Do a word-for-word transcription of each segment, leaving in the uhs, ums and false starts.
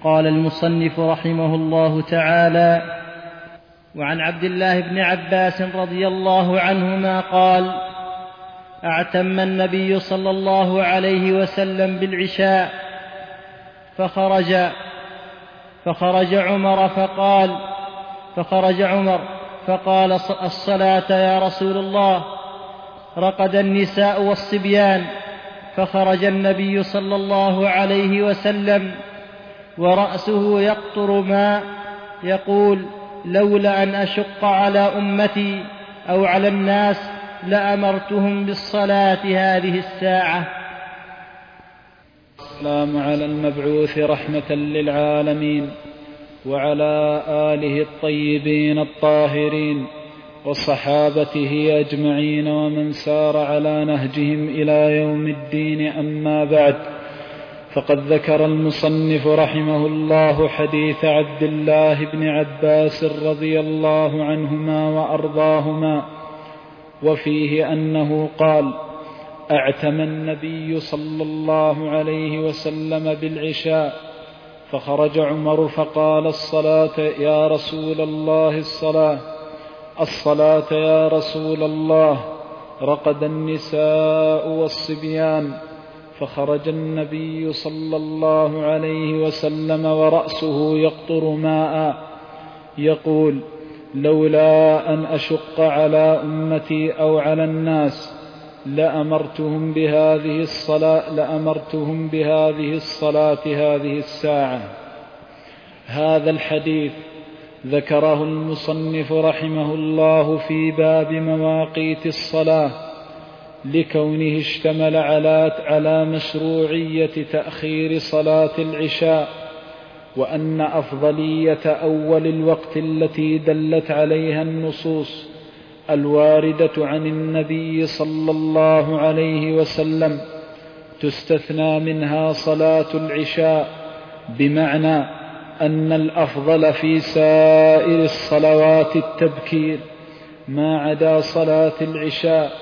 قال المصنف رحمه الله تعالى: وعن عبد الله بن عباس رضي الله عنهما قال: اعتم النبي صلى الله عليه وسلم بالعشاء فخرج فخرج عمر فقال فخرج عمر فقال الصلاة يا رسول الله. رقد النساء والصبيان، فخرج النبي صلى الله عليه وسلم ورأسه يقطر ماء يقول: لولا أن أشق على أمتي أو على الناس لأمرتهم بالصلاة هذه الساعة. السلام على المبعوث رحمة للعالمين وعلى آله الطيبين الطاهرين وصحابته أجمعين ومن سار على نهجهم إلى يوم الدين. أما بعد، فقد ذكر المصنف رحمه الله حديث عبد الله بن عباس رضي الله عنهما وأرضاهما، وفيه أنه قال: اعتم النبي صلى الله عليه وسلم بالعشاء فخرج عمر فقال: الصلاة يا رسول الله، الصلاة الصلاة يا رسول الله. رقد النساء والصبيان، فخرج النبي صلى الله عليه وسلم ورأسه يقطر ماء يقول: لولا أن أشق على أمتي أو على الناس لأمرتهم بهذه الصلاة لأمرتهم بهذه الصلاة هذه الساعة. هذا الحديث ذكره المصنف رحمه الله في باب مواقيت الصلاة، لكونه اشتمل على على مشروعية تأخير صلاة العشاء، وأن أفضلية أول الوقت التي دلت عليها النصوص الواردة عن النبي صلى الله عليه وسلم تستثنى منها صلاة العشاء، بمعنى أن الأفضل في سائر الصلوات التبكير ما عدا صلاة العشاء،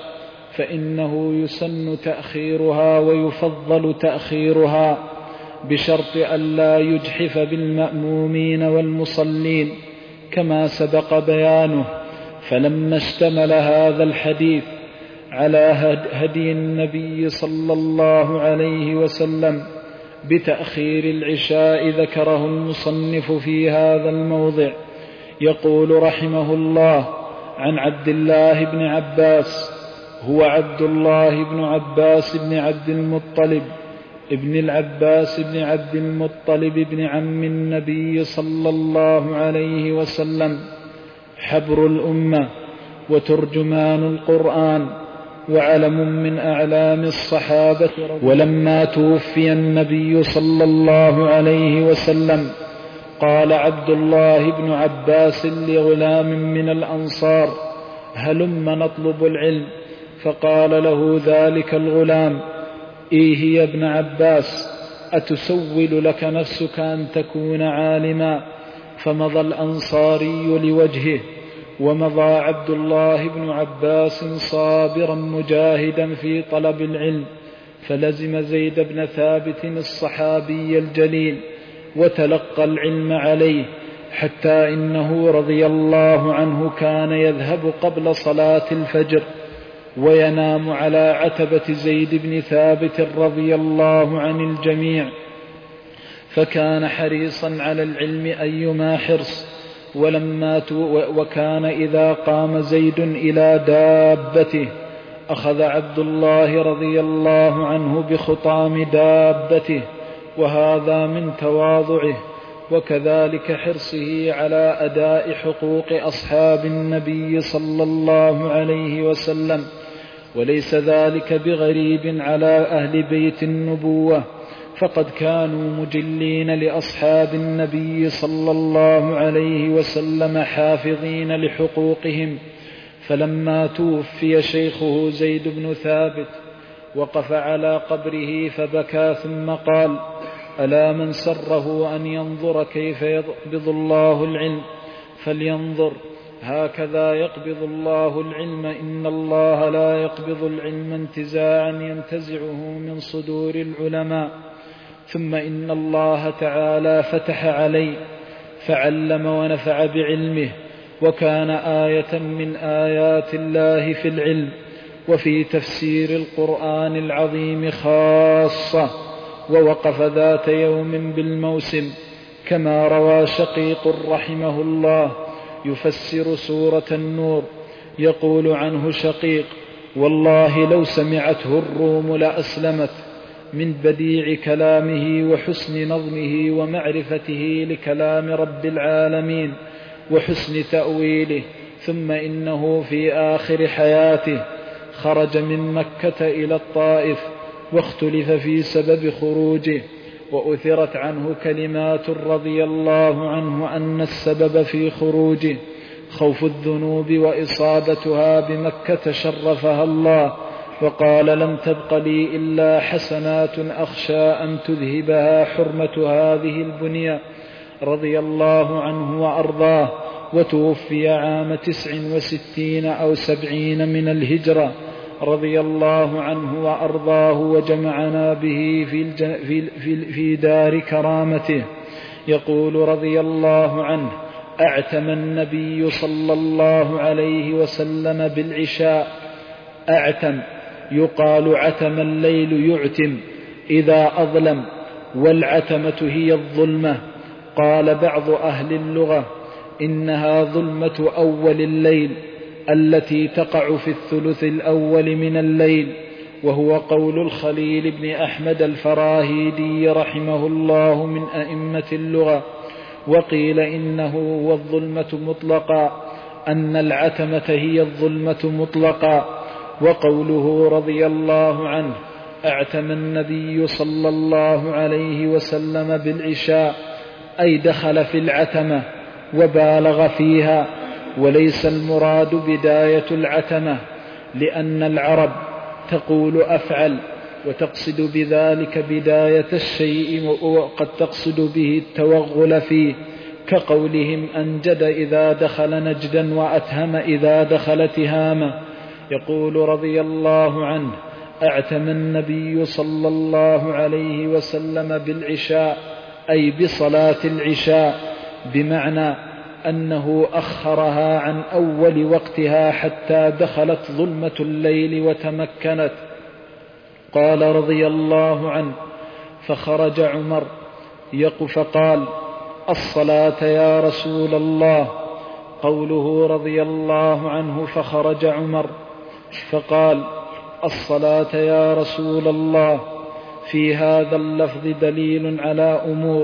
فإنه يسن تأخيرها ويفضل تأخيرها بشرط ألا يجحف بالمأمومين والمصلين كما سبق بيانه. فلما اشتمل هذا الحديث على هدي النبي صلى الله عليه وسلم بتأخير العشاء، ذكره المصنف في هذا الموضع. يقول رحمه الله: عن عبد الله بن عباس، هو عبد الله بن عباس بن عبد المطلب ابن العباس بن عبد المطلب بن عم النبي صلى الله عليه وسلم، حبر الأمة وترجمان القرآن وعلم من أعلام الصحابة. ولما توفي النبي صلى الله عليه وسلم قال عبد الله بن عباس لغلام من الأنصار: هلم نطلب العلم. فقال له ذلك الغلام: إيه يا ابن عباس، أتسول لك نفسك أن تكون عالما؟ فمضى الأنصاري لوجهه، ومضى عبد الله بن عباس صابرا مجاهدا في طلب العلم، فلزم زيد بن ثابت الصحابي الجليل وتلقى العلم عليه، حتى إنه رضي الله عنه كان يذهب قبل صلاة الفجر وينام على عتبة زيد بن ثابت رضي الله عن الجميع، فكان حريصا على العلم أيما حرص. ولما وكان إذا قام زيد إلى دابته أخذ عبد الله رضي الله عنه بخطام دابته، وهذا من تواضعه وكذلك حرصه على أداء حقوق أصحاب النبي صلى الله عليه وسلم، وليس ذلك بغريب على أهل بيت النبوة، فقد كانوا مجلين لأصحاب النبي صلى الله عليه وسلم حافظين لحقوقهم. فلما توفي شيخه زيد بن ثابت وقف على قبره فبكى، ثم قال: ألا من سره أن ينظر كيف يقبض الله العلم فلينظر، هكذا يقبض الله العلم، إن الله لا يقبض العلم انتزاعا ينتزعه من صدور العلماء. ثم إن الله تعالى فتح علي فعلم ونفع بعلمه، وكان آية من آيات الله في العلم وفي تفسير القرآن العظيم خاصة. ووقف ذات يوم بالموسم كما روى شقيق رحمه الله يفسر سورة النور، يقول عنه شقيق: والله لو سمعته الروم لأسلمت، من بديع كلامه وحسن نظمه ومعرفته لكلام رب العالمين وحسن تأويله. ثم إنه في آخر حياته خرج من مكة إلى الطائف، واختلف في سبب خروجه، وأثرت عنه كلمات رضي الله عنه أن السبب في خروجه خوف الذنوب وإصابتها بمكة شرفها الله، وقال: لم تبق لي إلا حسنات أخشى أن تذهبها حرمة هذه البنية، رضي الله عنه وأرضاه. وتوفي عام تسع وستين أو سبعين من الهجرة، رضي الله عنه وأرضاه، وجمعنا به في, الجن في, في, في دار كرامته. يقول رضي الله عنه: أعتم النبي صلى الله عليه وسلم بالعشاء. أعتم يقال عتم الليل يعتم إذا أظلم، والعتمة هي الظلمة. قال بعض أهل اللغة: إنها ظلمة أول الليل التي تقع في الثلث الأول من الليل، وهو قول الخليل بن أحمد الفراهيدي رحمه الله من أئمة اللغة. وقيل إنه هو الظلمة مطلقا، أن العتمة هي الظلمة مطلقا. وقوله رضي الله عنه: أعتم النبي صلى الله عليه وسلم بالعشاء، أي دخل في العتمة وبالغ فيها، وليس المراد بداية العتمة، لأن العرب تقول أفعل وتقصد بذلك بداية الشيء، وقد تقصد به التوغل فيه، كقولهم أنجد إذا دخل نجدا وأتهم إذا دخل تهاما. يقول رضي الله عنه: أعتم النبي صلى الله عليه وسلم بالعشاء، أي بصلاة العشاء، بمعنى أنه أخرها عن أول وقتها حتى دخلت ظلمة الليل وتمكنت. قال رضي الله عنه: فخرج عمر يقف فقال: الصلاة يا رسول الله. قوله رضي الله عنه: فخرج عمر فقال: الصلاة يا رسول الله، في هذا اللفظ دليل على أمور: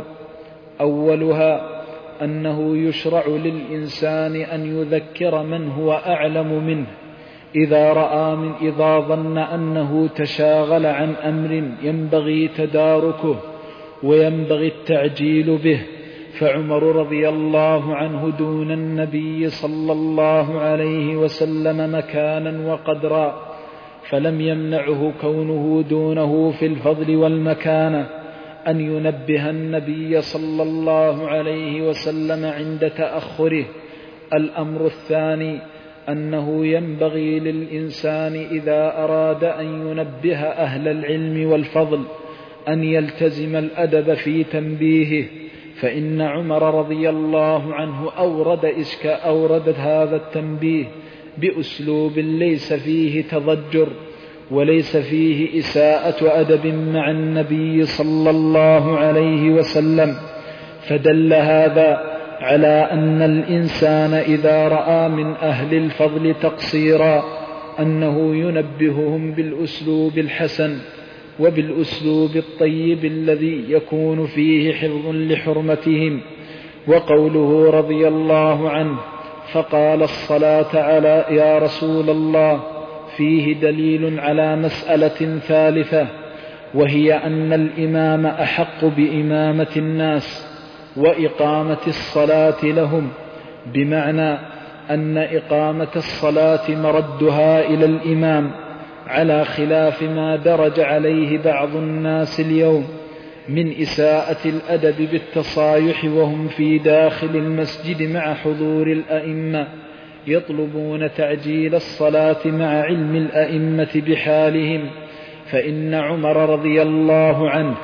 أولها أنه يشرع للإنسان أن يذكر من هو أعلم منه إذا رأى من إذا ظن أنه تشاغل عن أمر ينبغي تداركه وينبغي التعجيل به. فعمر رضي الله عنه دون النبي صلى الله عليه وسلم مكانا وقدرا، فلم يمنعه كونه دونه في الفضل والمكانة أن ينبه النبي صلى الله عليه وسلم عند تأخره. الأمر الثاني أنه ينبغي للإنسان إذا أراد أن ينبه أهل العلم والفضل أن يلتزم الأدب في تنبيهه، فإن عمر رضي الله عنه أورد إسك أورد هذا التنبيه بأسلوب ليس فيه تضجر وليس فيه إساءة أدب مع النبي صلى الله عليه وسلم، فدل هذا على أن الإنسان إذا رأى من أهل الفضل تقصيرا أنه ينبههم بالأسلوب الحسن وبالأسلوب الطيب الذي يكون فيه حفظ لحرمتهم. وقوله رضي الله عنه: فقال الصلاة على يا رسول الله، فيه دليل على مسألة ثالثة، وهي أن الإمام أحق بإمامة الناس وإقامة الصلاة لهم، بمعنى أن إقامة الصلاة مردها إلى الإمام، على خلاف ما درج عليه بعض الناس اليوم من إساءة الأدب بالتصايح وهم في داخل المسجد مع حضور الأئمة، يطلبون تعجيل الصلاة مع علم الأئمة بحالهم. فإن عمر رضي الله عنه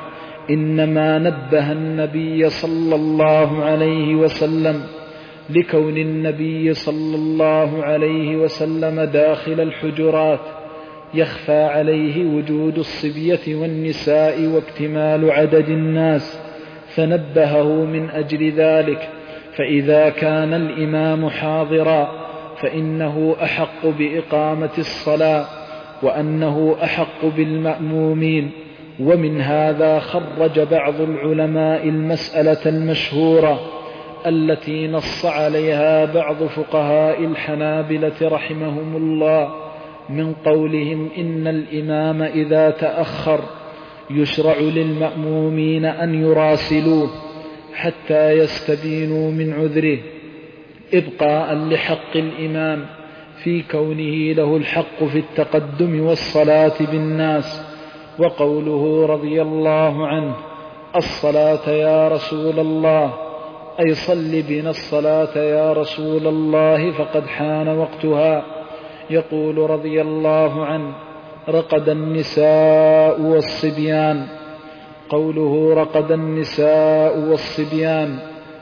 إنما نبه النبي صلى الله عليه وسلم لكون النبي صلى الله عليه وسلم داخل الحجرات يخفى عليه وجود الصبية والنساء واكتمال عدد الناس، فنبهه من أجل ذلك. فإذا كان الإمام حاضرا فإنه أحق بإقامة الصلاة، وأنه أحق بالمأمومين. ومن هذا خرج بعض العلماء المسألة المشهورة التي نص عليها بعض فقهاء الحنابلة رحمهم الله من قولهم إن الإمام إذا تأخر يشرع للمأمومين أن يراسلوه حتى يستبينوا من عذره، إبقاء لحق الإمام في كونه له الحق في التقدم والصلاة بالناس. وقوله رضي الله عنه الصلاة يا رسول الله، أي صل بنا الصلاة يا رسول الله فقد حان وقتها. يقول رضي الله عنه رقد النساء والصبيان. قوله رقد النساء والصبيان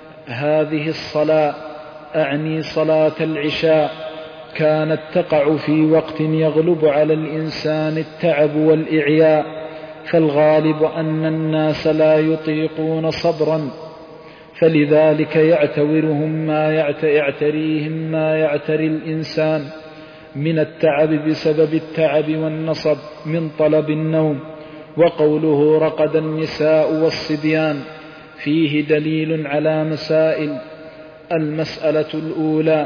هذه الصلاة أعني صلاة العشاء كانت تقع في وقت يغلب على الإنسان التعب والإعياء، فالغالب أن الناس لا يطيقون صبرا، فلذلك يعتورهم ما يعتريهم ما يعتري الإنسان من التعب بسبب التعب والنصب من طلب النوم. وقوله رقد النساء والصبيان فيه دليل على مسائل. المسألة الأولى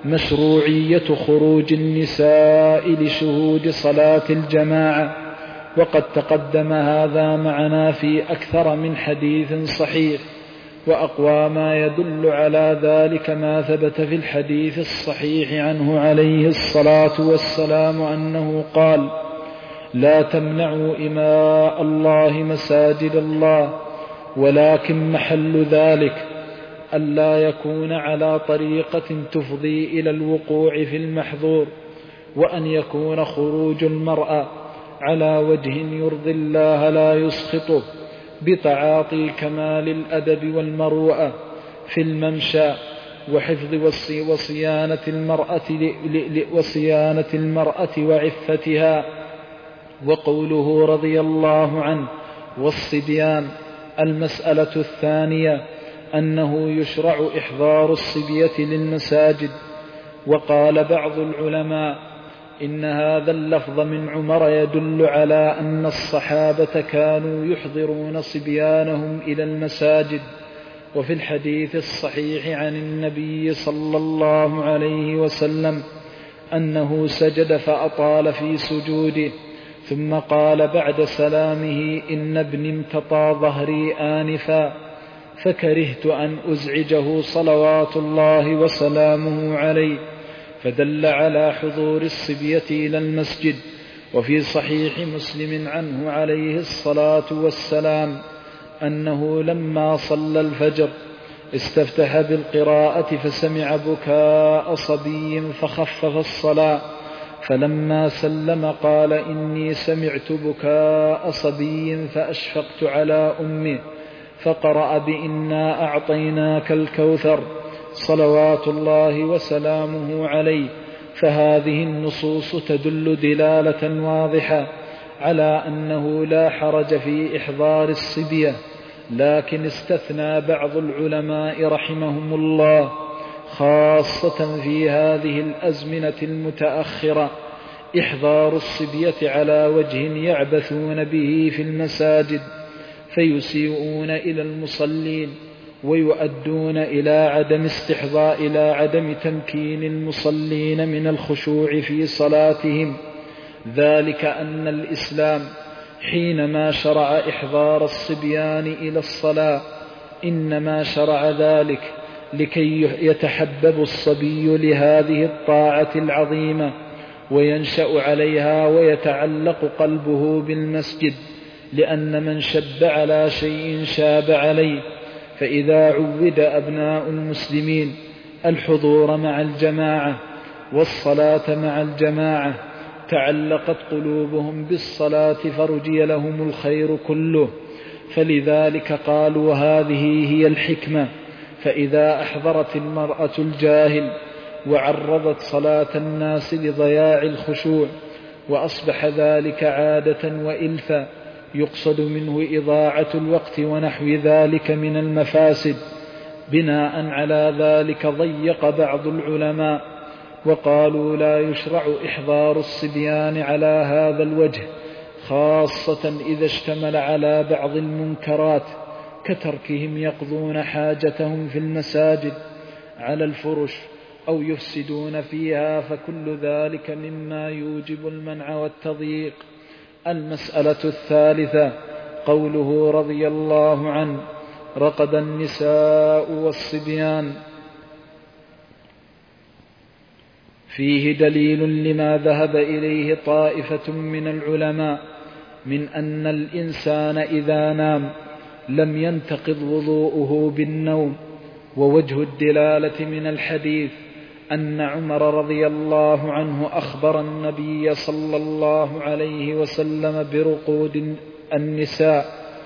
مشروعية خروج النساء لشهود صلاة الجماعة، وقد تقدم هذا معنا في أكثر من حديث صحيح، وأقوى ما يدل على ذلك ما ثبت في الحديث الصحيح عنه عليه الصلاة والسلام أنه قال لا تمنعوا إماء الله مساجد الله، ولكن محل ذلك ألا يكون على طريقة تفضي إلى الوقوع في المحظور، وأن يكون خروج المرأة على وجه يرضي الله لا يسخطه، بتعاطي كمال الأدب والمروءة في الممشى، وحفظ وصيانة المرأة, وصيانة المرأة وعفتها. وقوله رضي الله عنه والصبيان المسألة الثانية أنه يشرع إحضار الصبية للمساجد. وقال بعض العلماء إن هذا اللفظ من عمر يدل على أن الصحابة كانوا يحضرون صبيانهم إلى المساجد. وفي الحديث الصحيح عن النبي صلى الله عليه وسلم أنه سجد فأطال في سجوده، ثم قال بعد سلامه إن ابني امتطى ظهري آنفا فكرهت أن أزعجه صلوات الله وسلامه عليه، فدل على حضور الصبية إلى المسجد. وفي صحيح مسلم عنه عليه الصلاة والسلام أنه لما صلى الفجر استفتح بالقراءة فسمع بكاء صبي فخفف الصلاة، فلما سلم قال إني سمعت بكاء صبي فأشفقت على أمه، فقرأ بإنا أعطيناك الكوثر صلوات الله وسلامه عليه. فهذه النصوص تدل دلالة واضحة على أنه لا حرج في إحضار الصبية، لكن استثنى بعض العلماء رحمهم الله خاصة في هذه الأزمنة المتأخرة إحضار الصبية على وجه يعبثون به في المساجد فيسيئون إلى المصلين ويؤدون إلى عدم استحضاء إلى عدم تمكين المصلين من الخشوع في صلاتهم. ذلك أن الإسلام حينما شرع إحضار الصبيان إلى الصلاة إنما شرع ذلك لكي يتحبب الصبي لهذه الطاعة العظيمة وينشأ عليها ويتعلق قلبه بالمسجد، لأن من شب على شيء شاب عليه. فإذا عود أبناء المسلمين الحضور مع الجماعة والصلاة مع الجماعة تعلقت قلوبهم بالصلاة فرجي لهم الخير كله. فلذلك قالوا هذه هي الحكمة. فإذا أحضرت المرأة الجاهل وعرضت صلاة الناس لضياع الخشوع وأصبح ذلك عادة وإلفا يقصد منه إضاعة الوقت ونحو ذلك من المفاسد، بناء على ذلك ضيق بعض العلماء وقالوا لا يشرع إحضار الصبيان على هذا الوجه، خاصة إذا اشتمل على بعض المنكرات كتركهم يقضون حاجتهم في المساجد على الفرش أو يفسدون فيها، فكل ذلك مما يوجب المنع والتضييق. المسألة الثالثة قوله رضي الله عنه: رقد النساء والصبيان. فيه دليل لما ذهب إليه طائفة من العلماء من أن الإنسان إذا نام لم ينتقض وضوءه بالنوم. ووجه الدلالة من الحديث أن عمر رضي الله عنه أخبر النبي صلى الله عليه وسلم برقود النساء،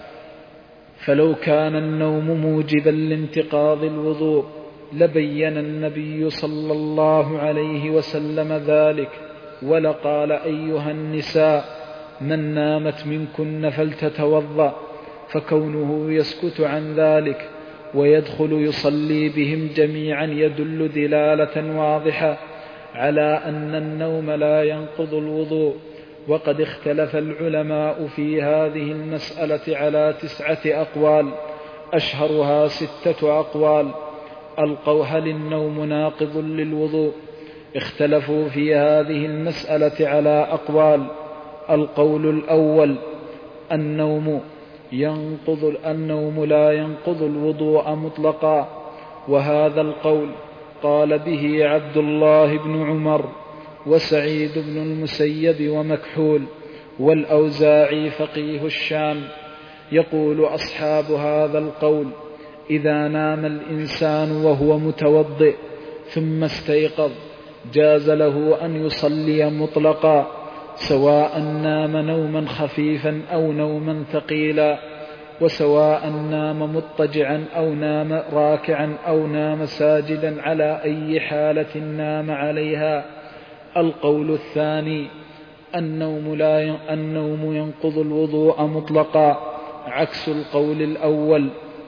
فلو كان النوم موجبا لانتقاض الوضوء لبين النبي صلى الله عليه وسلم ذلك ولقال: أيها النساء من نامت منكن فلتتوضأ. فكونه يسكت عن ذلك ويدخل يصلي بهم جميعا يدل دلالة واضحة على أن النوم لا ينقض الوضوء. وقد اختلف العلماء في هذه المسألة على تسعة أقوال، أشهرها ستة أقوال. القوا هل النوم ناقض للوضوء؟ اختلفوا في هذه المسألة على أقوال. القول الأول: النوم ينقض النوم لا ينقض الوضوء مطلقا، وهذا القول قال به عبد الله بن عمر وسعيد بن المسيب ومكحول والأوزاعي فقيه الشام. يقول أصحاب هذا القول: إذا نام الإنسان وهو متوضئ ثم استيقظ جاز له أن يصلي مطلقا، سواء نام نوما خفيفا أو نوما ثقيلا، وسواء نام مضطجعا أو نام راكعا أو نام ساجدا، على أي حالة نام عليها. القول الثاني: النوم, لا النوم ينقض الوضوء مطلقا، عكس القول الأول.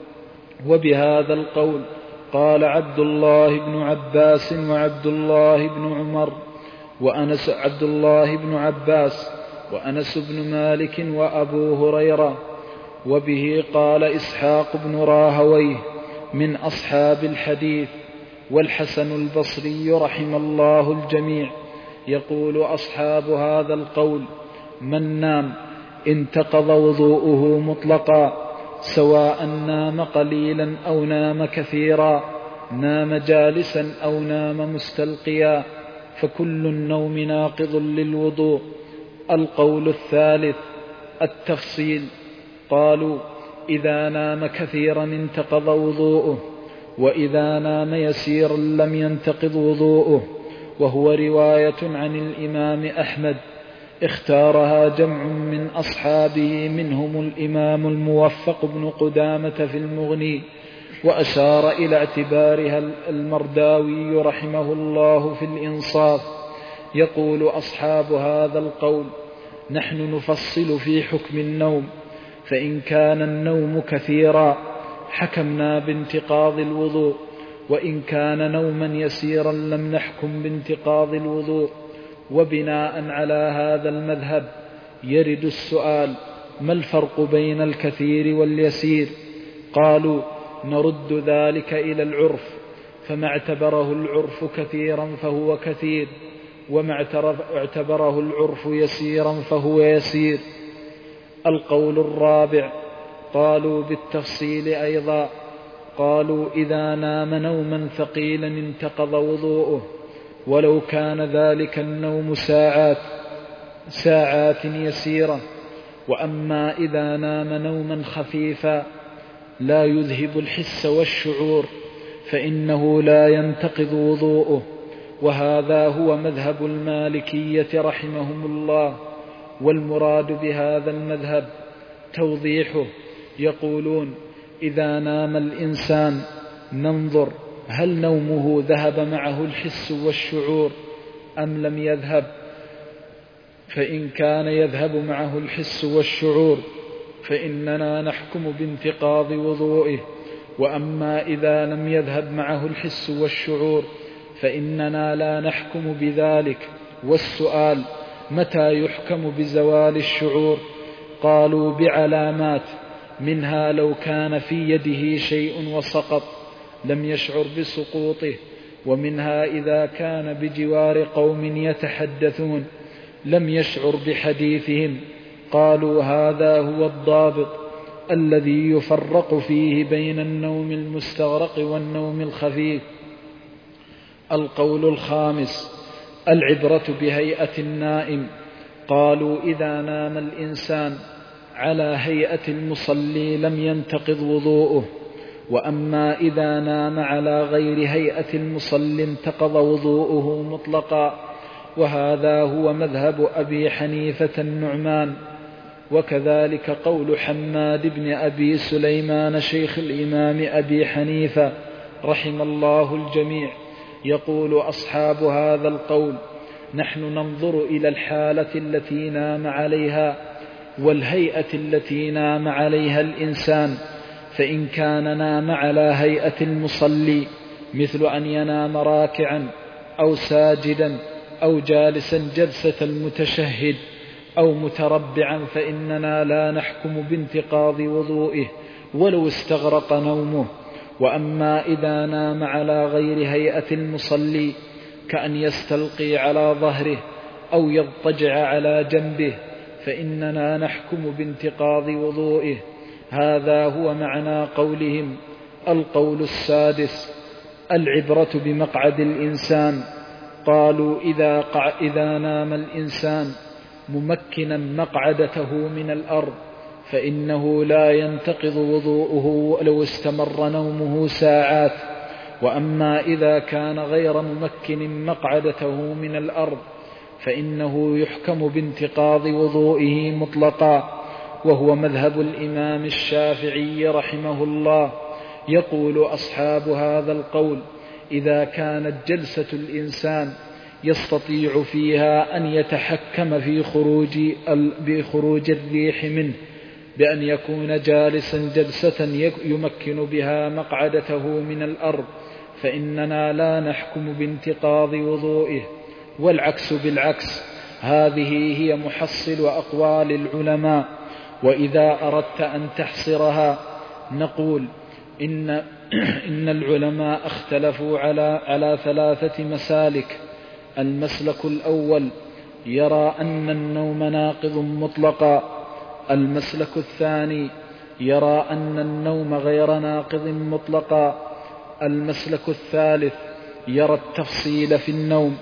وبهذا القول قال عبد الله بن عباس وعبد الله بن عمر وأنس عبد الله بن عباس وأنس بن مالك وأبو هريرة. وبه قال إسحاق بن راهويه من أصحاب الحديث، والحسن البصري رحم الله الجميع. يقول أصحاب هذا القول: من نام انتقض وضوءه مطلقا، سواء نام قليلا أو نام كثيرا، نام جالسا أو نام مستلقيا، فكل النوم ناقض للوضوء. القول الثالث: التفصيل. قالوا: إذا نام كثيرا انتقض وضوءه، وإذا نام يسيرا لم ينتقض وضوءه، وهو رواية عن الإمام أحمد اختارها جمع من أصحابه منهم الإمام الموفق بن قدامة في المغني، وأشار إلى اعتبارها المرداوي رحمه الله في الإنصاف. يقول أصحاب هذا القول: نحن نفصل في حكم النوم، فإن كان النوم كثيرا حكمنا بانتقاض الوضوء، وإن كان نوما يسيرا لم نحكم بانتقاض الوضوء. وبناء على هذا المذهب يرد السؤال: ما الفرق بين الكثير واليسير؟ قالوا: نرد ذلك إلى العرف، فما اعتبره العرف كثيرا فهو كثير، وما اعتبره العرف يسيرا فهو يسير. القول الرابع قالوا بالتفصيل أيضا. قالوا: إذا نام نوما ثقيلا انتقض وضوءه، ولو كان ذلك النوم ساعات ساعات يسيرة. وأما إذا نام نوما خفيفا لا يذهب الحس والشعور فإنه لا ينتقض وضوءه، وهذا هو مذهب المالكية رحمهم الله. والمراد بهذا المذهب توضيحه يقولون إذا نام الإنسان ننظر هل نومه ذهب معه الحس والشعور أم لم يذهب، فإن كان يذهب معه الحس والشعور فإننا نحكم بانتقاض وضوئه، وأما إذا لم يذهب معه الحس والشعور فإننا لا نحكم بذلك. والسؤال متى يحكم بزوال الشعور؟ قالوا بعلامات، منها لو كان في يده شيء وسقط لم يشعر بسقوطه، ومنها إذا كان بجوار قوم يتحدثون لم يشعر بحديثهم. قالوا هذا هو الضابط الذي يفرق فيه بين النوم المستغرق والنوم الخفيف. القول الخامس العبرة بهيئة النائم. قالوا إذا نام الإنسان على هيئة المصلي لم ينتقض وضوءه، وأما إذا نام على غير هيئة المصلي انتقض وضوءه مطلقا، وهذا هو مذهب أبي حنيفة النعمان، وكذلك قول حماد بن أبي سليمان شيخ الإمام أبي حنيفة رحم الله الجميع. يقول أصحاب هذا القول نحن ننظر إلى الحالة التي نام عليها والهيئة التي نام عليها الإنسان، فإن كان نام على هيئة المصلي مثل أن ينام راكعا أو ساجدا أو جالسا جلسة المتشهد أو متربعا فإننا لا نحكم بانتقاض وضوئه ولو استغرق نومه. وأما إذا نام على غير هيئة المصلي كأن يستلقي على ظهره أو يضطجع على جنبه فإننا نحكم بانتقاض وضوئه. هذا هو معنى قولهم. القول السادس العبرة بمقعد الإنسان. قالوا إذا, قع إذا نام الإنسان ممكنا مقعدته من الأرض فإنه لا ينتقض وضوءه لو استمر نومه ساعات، وأما إذا كان غير ممكن مقعدته من الأرض فإنه يحكم بانتقاض وضوئه مطلقا، وهو مذهب الإمام الشافعي رحمه الله. يقول أصحاب هذا القول إذا كانت جلسة الإنسان يستطيع فيها أن يتحكم في خروج, بخروج الريح منه بأن يكون جالسا جلسة يمكن بها مقعدته من الأرض فإننا لا نحكم بانتقاض وضوئه، والعكس بالعكس. هذه هي محصل أقوال العلماء. وإذا أردت أن تحصرها نقول إن, إن العلماء اختلفوا على, على ثلاثة مسالك. المسلك الأول يرى أن النوم ناقض مطلقا. المسلك الثاني يرى أن النوم غير ناقض مطلقا. المسلك الثالث يرى التفصيل في النوم.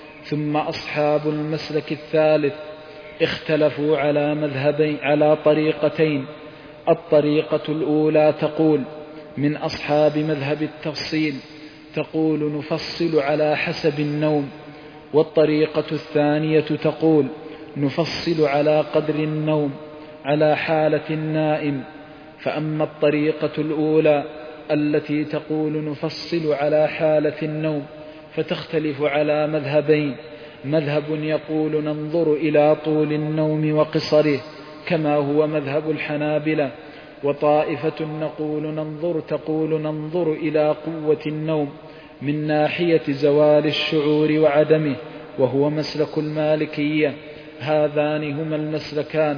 ثم أصحاب المسلك الثالث اختلفوا على مذهبين على طريقتين. الطريقة الأولى تقول من أصحاب مذهب التفصيل تقول نفصل على حسب النوم، والطريقة الثانية تقول نفصل على قدر النوم على حالة النائم. فأما الطريقة الأولى التي تقول نفصل على حالة النوم فتختلف على مذهبين. مذهب يقول ننظر إلى طول النوم وقصره كما هو مذهب الحنابلة، وطائفة نقول ننظر تقول ننظر إلى قوة النوم من ناحية زوال الشعور وعدمه وهو مسلك المالكية. هذان هما المسلكان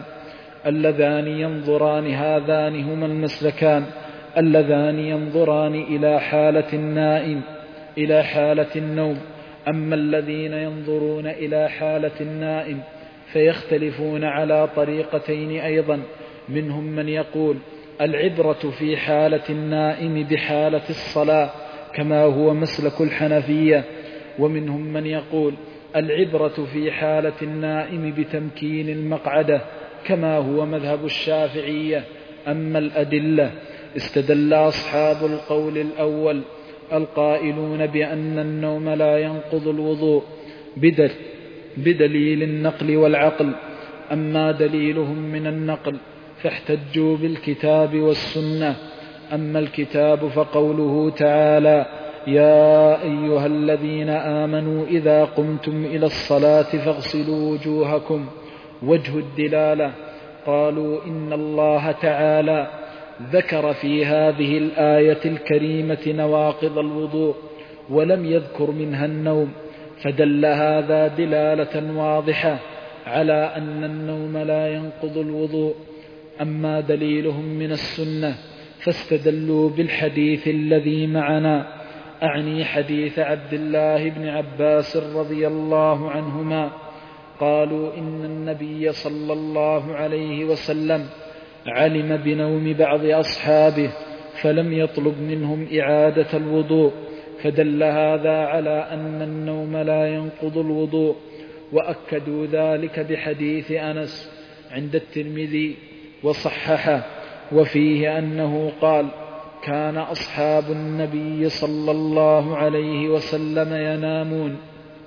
اللذان ينظران هذان هما المسلكان اللذان ينظران إلى حالة النائم إلى حالة النوم. أما الذين ينظرون إلى حالة النائم فيختلفون على طريقتين أيضا. منهم من يقول العبرة في حالة النائم بحالة الصلاة كما هو مسلك الحنفية، ومنهم من يقول العبرة في حالة النائم بتمكين المقعدة كما هو مذهب الشافعية. أما الأدلة استدل أصحاب القول الأول القائلون بأن النوم لا ينقض الوضوء بدليل النقل والعقل. أما دليلهم من النقل فاحتجوا بالكتاب والسنة. أما الكتاب فقوله تعالى: يا أيها الذين آمنوا إذا قمتم إلى الصلاة فاغسلوا وجوهكم. وجه الدلالة: قالوا إن الله تعالى ذكر في هذه الآية الكريمة نواقض الوضوء ولم يذكر منها النوم، فدل هذا دلالة واضحة على أن النوم لا ينقض الوضوء. أما دليلهم من السنة فاستدلوا بالحديث الذي معنا، أعني حديث عبد الله بن عباس رضي الله عنهما، قالوا إن النبي صلى الله عليه وسلم علم بنوم بعض أصحابه فلم يطلب منهم إعادة الوضوء، فدل هذا على أن النوم لا ينقض الوضوء. وأكدوا ذلك بحديث أنس عند الترمذي وصححه، وفيه أنه قال: كان أصحاب النبي صلى الله عليه وسلم ينامون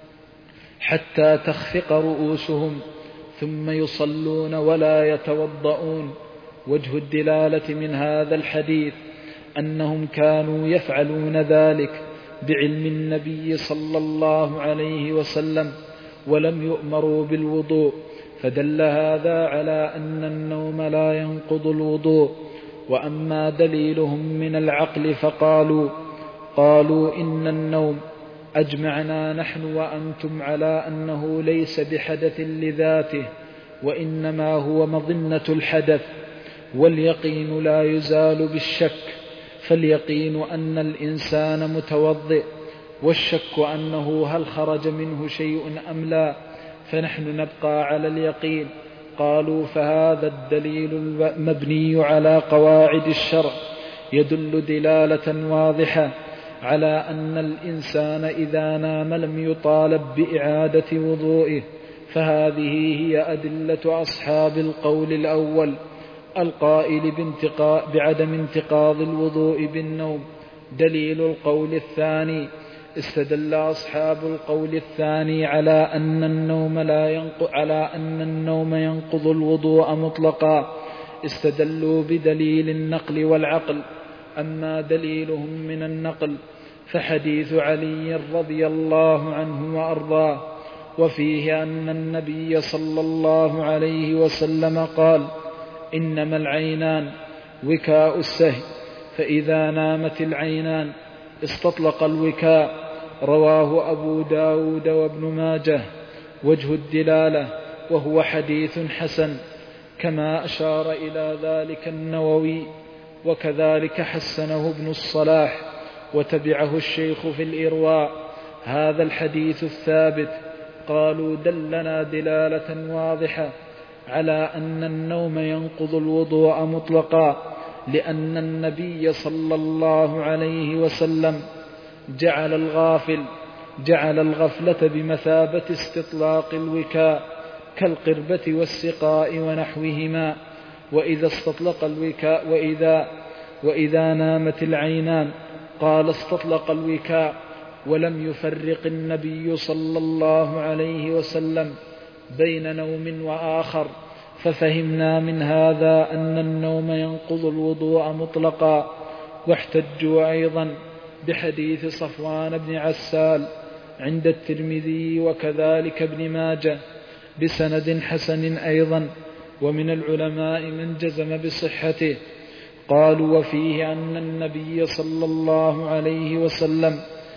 حتى تخفق رؤوسهم ثم يصلون ولا يتوضؤون. وجه الدلالة من هذا الحديث أنهم كانوا يفعلون ذلك بعلم النبي صلى الله عليه وسلم ولم يؤمروا بالوضوء، فدل هذا على أن النوم لا ينقض الوضوء. وأما دليلهم من العقل فقالوا قالوا إن النوم أجمعنا نحن وأنتم على أنه ليس بحدث لذاته، وإنما هو مظنة الحدث، واليقين لا يزال بالشك، فاليقين أن الإنسان متوضئ، والشك أنه هل خرج منه شيء أم لا، فنحن نبقى على اليقين. قالوا فهذا الدليل المبني على قواعد الشرع يدل دلالة واضحة على أن الإنسان إذا نام لم يطالب بإعادة وضوئه، فهذه هي أدلة أصحاب القول الأول القائل بعدم انتقاض الوضوء بالنوم. دليل القول الثاني: استدل أصحاب القول الثاني على أن النوم لا ينقض على أن النوم ينقض الوضوء مطلقا، استدلوا بدليل النقل والعقل. أما دليلهم من النقل فحديث علي رضي الله عنه وأرضاه، وفيه أن النبي صلى الله عليه وسلم قال: إنما العينان وكاء السهي، فإذا نامت العينان استطلق الوكاء. رواه أبو داود وابن ماجه. وجه الدلالة: وهو حديث حسن، كما أشار إلى ذلك النووي، وكذلك حسنه ابن الصلاح وتبعه الشيخ في الإرواء. هذا الحديث الثابت قالوا دلنا دلالة واضحة على أن النوم ينقض الوضوء مطلقا، لأن النبي صلى الله عليه وسلم جعل الغافل جعل الغفلة بمثابة استطلاق الوكاء كالقربة والسقاء ونحوهما. وإذا استطلق الوكاء وإذا, وإذا نامت العينان قال استطلق الوكاء، ولم يفرق النبي صلى الله عليه وسلم بين نوم وآخر، ففهمنا من هذا أن النوم ينقض الوضوء مطلقا. واحتجوا أيضا بحديث صفوان بن عسال عند الترمذي وكذلك ابن ماجه بسند حسن أيضا، ومن العلماء من جزم بصحته. قالوا وفيه أن النبي صلى الله عليه وسلم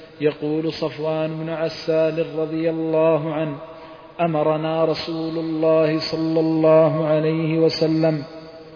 يقول صفوان بن عسال رضي الله عنه: أمرنا رسول الله صلى الله عليه وسلم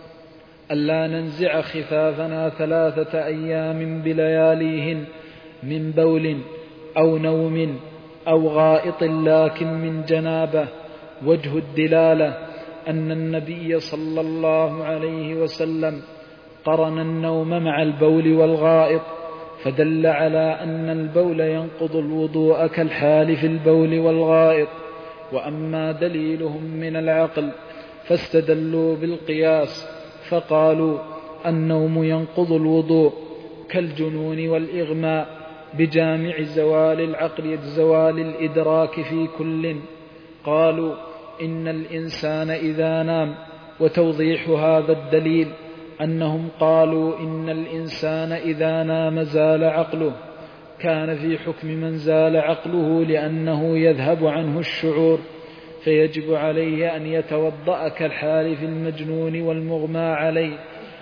ألا ننزع خفافنا ثلاثة أيام بلياليهن من بول أو نوم أو غائط لكن من جنابة. وجه الدلالة أن النبي صلى الله عليه وسلم قرن النوم مع البول والغائط، فدل على أن البول ينقض الوضوء كالحال في البول والغائط. وأما دليلهم من العقل فاستدلوا بالقياس، فقالوا النوم ينقض الوضوء كالجنون والإغماء بجامع زوال العقل زوال الإدراك في كل. قالوا إن الإنسان إذا نام وتوضيح هذا الدليل أنهم قالوا إن الإنسان إذا نام زال عقله، كان في حكم من زال عقله لأنه يذهب عنه الشعور، فيجب عليه أن يتوضأ كالحالف المجنون والمغمى عليه.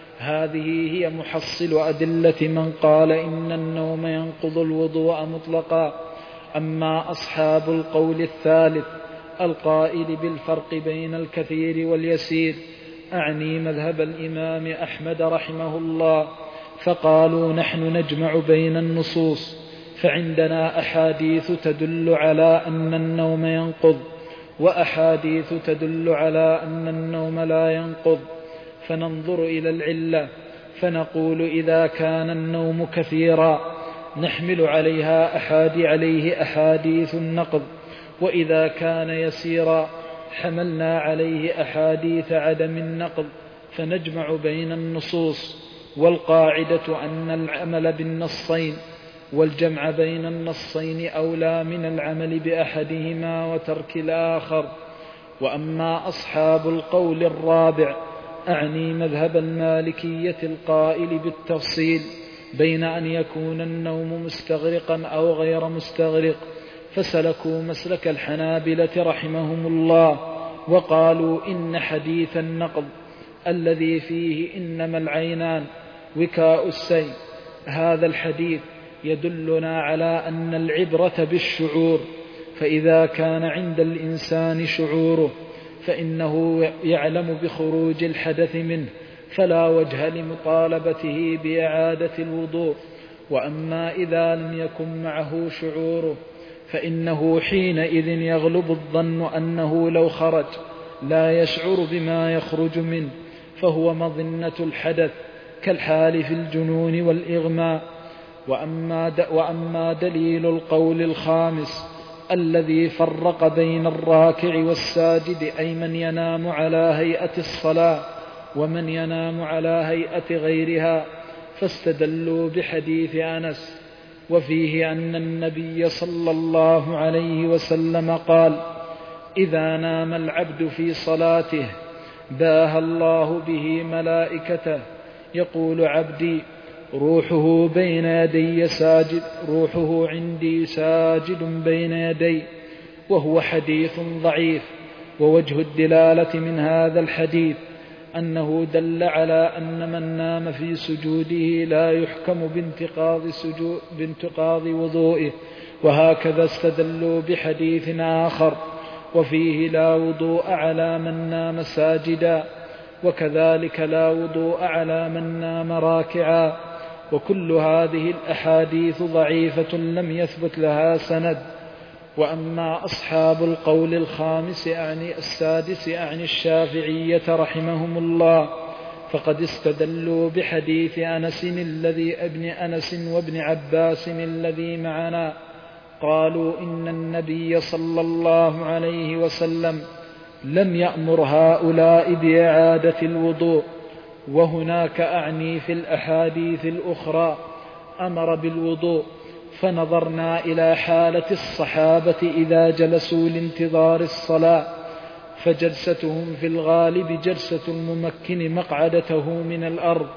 هذه هي محصل أدلة من قال إن النوم ينقض الوضوء مطلقا. أما أصحاب القول الثالث القائل بالفرق بين الكثير واليسير، أعني مذهب الإمام أحمد رحمه الله، فقالوا نحن نجمع بين النصوص، فعندنا أحاديث تدل على أن النوم ينقض، وأحاديث تدل على أن النوم لا ينقض، فننظر إلى العلة فنقول إذا كان النوم كثيرا نحمل عليها أحادي عليه أحاديث النقض، وإذا كان يسيرا حملنا عليه أحاديث عدم النقض، فنجمع بين النصوص. والقاعدة أن العمل بالنصين والجمع بين النصين أولى من العمل بأحدهما وترك الآخر. وأما أصحاب القول الرابع، أعني مذهب المالكية القائل بالتفصيل بين أن يكون النوم مستغرقا أو غير مستغرق، فسلكوا مسلك الحنابلة رحمهم الله، وقالوا إن حديث النقض الذي فيه إنما العينان وكاء السيل، هذا الحديث يدلنا على أن العبرة بالشعور، فإذا كان عند الإنسان شعوره فإنه يعلم بخروج الحدث منه، فلا وجه لمطالبته بإعادة الوضوء. وأما إذا لم يكن معه شعوره فإنه حينئذ يغلب الظن أنه لو خرج لا يشعر بما يخرج منه، فهو مظنة الحدث كالحال في الجنون والإغماء. وأما, وأما دليل القول الخامس الذي فرق بين الراكع والساجد، أي من ينام على هيئة الصلاة ومن ينام على هيئة غيرها، فاستدلوا بحديث أنس، وفيه أن النبي صلى الله عليه وسلم قال: إذا نام العبد في صلاته باهى الله به ملائكته، يقول عبدي روحه بين يدي ساجد، روحه عندي ساجد بين يدي. وهو حديث ضعيف. ووجه الدلالة من هذا الحديث أنه دل على أن من نام في سجوده لا يحكم بانتقاض, سجود بانتقاض وضوئه. وهكذا استدلوا بحديث آخر وفيه لا وضوء على من نام ساجدا، وكذلك لا وضوء على من نام راكعا. وكل هذه الأحاديث ضعيفة لم يثبت لها سند. وأما أصحاب القول الخامس أعني السادس أعني الشافعية رحمهم الله، فقد استدلوا بحديث أنس الذي ابن أنس وابن عباس الذي معنا، قالوا إن النبي صلى الله عليه وسلم لم يأمر هؤلاء بإعادة الوضوء. وهناك أعني في الأحاديث الأخرى أمر بالوضوء. فنظرنا إلى حالة الصحابة إذا جلسوا لانتظار الصلاة، فجلستهم في الغالب جلسة الممكن مقعدته من الأرض،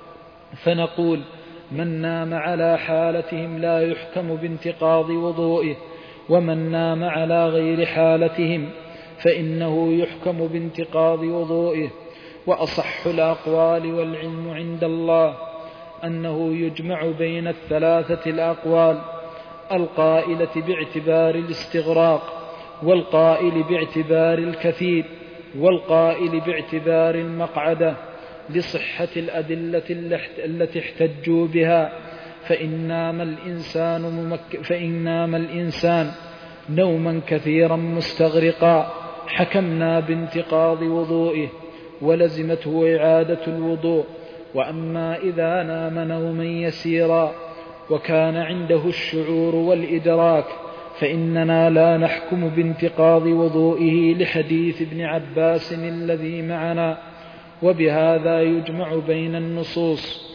فنقول من نام على حالتهم لا يحكم بانتقاض وضوئه، ومن نام على غير حالتهم فإنه يحكم بانتقاض وضوئه. وأصح الأقوال والعلم عند الله أنه يجمع بين الثلاثة الأقوال، القائلة باعتبار الاستغراق، والقائل باعتبار الكثير، والقائل باعتبار المقعدة، لصحة الأدلة التي احتجوا بها. فإن نام الإنسان, ممك... فإن نام الإنسان نوما كثيرا مستغرقا حكمنا بانتقاض وضوئه ولزمته إعادة الوضوء. وأما إذا نام نوما يسيرا وكان عنده الشعور والإدراك فإننا لا نحكم بانتقاض وضوئه لحديث ابن عباس الذي معنا. وبهذا يجمع بين النصوص.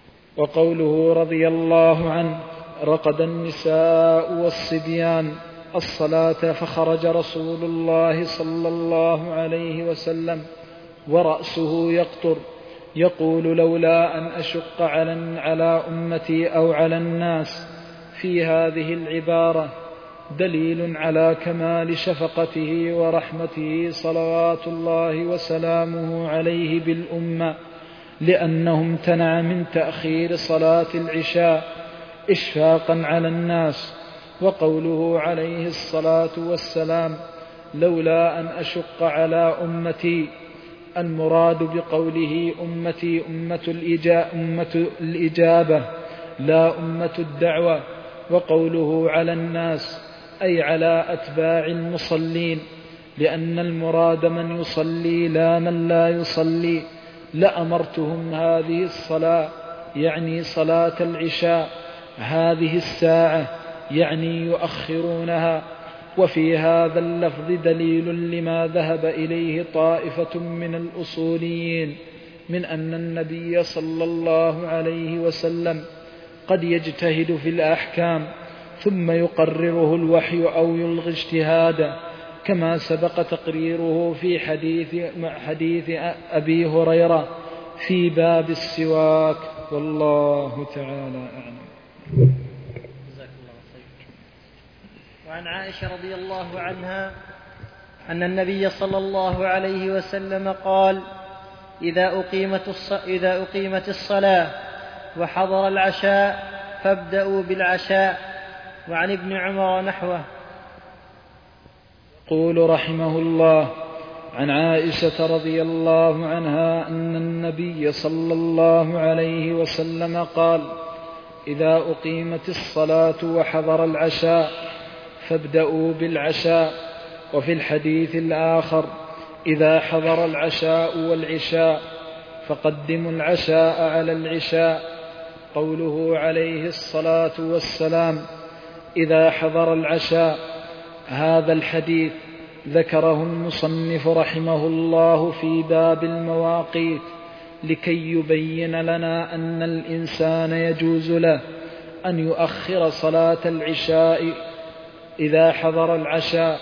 وقوله رضي الله عنه: رقد النساء والصبيان، الصلاة فخرج رسول الله صلى الله عليه وسلم ورأسه يقطر يقول لولا أن أشق على أمتي أو على الناس. في هذه العبارة دليل على كمال شفقته ورحمته صلوات الله وسلامه عليه بالأمة، لأنه امتنع من تأخير صلاة العشاء إشفاقا على الناس. وقوله عليه الصلاة والسلام لولا أن أشق على أمتي، المراد بقوله أمتي أمة الإجابة لا أمة الدعوة. وقوله على الناس أي على أتباع المصلين، لأن المراد من يصلي لا من لا يصلي. لأمرتهم هذه الصلاة يعني صلاة العشاء هذه الساعة يعني يؤخرونها. وفي هذا اللفظ دليل لما ذهب إليه طائفة من الأصوليين من أن النبي صلى الله عليه وسلم قد يجتهد في الأحكام ثم يقرره الوحي أو يلغي اجتهاده، كما سبق تقريره في حديث حديث أبي هريرة في باب السواك، والله تعالى أعلم. وعن عائشة رضي الله عنها أن النبي صلى الله عليه وسلم قال إذا أقيمت, إذا أقيمت الصلاة وحضر العشاء فابدأوا بالعشاء. وعن ابن عمر نحوه. يقول رحمه الله عن عائشة رضي الله عنها أن النبي صلى الله عليه وسلم قال إذا أقيمت الصلاة وحضر العشاء فابدأوا بالعشاء. وفي الحديث الآخر إذا حضر العشاء والعشاء فقدموا العشاء على العشاء. قوله عليه الصلاة والسلام إذا حضر العشاء، هذا الحديث ذكره المصنف رحمه الله في باب المواقيت لكي يبين لنا أن الإنسان يجوز له أن يؤخر صلاة العشاء إذا حضر العشاء.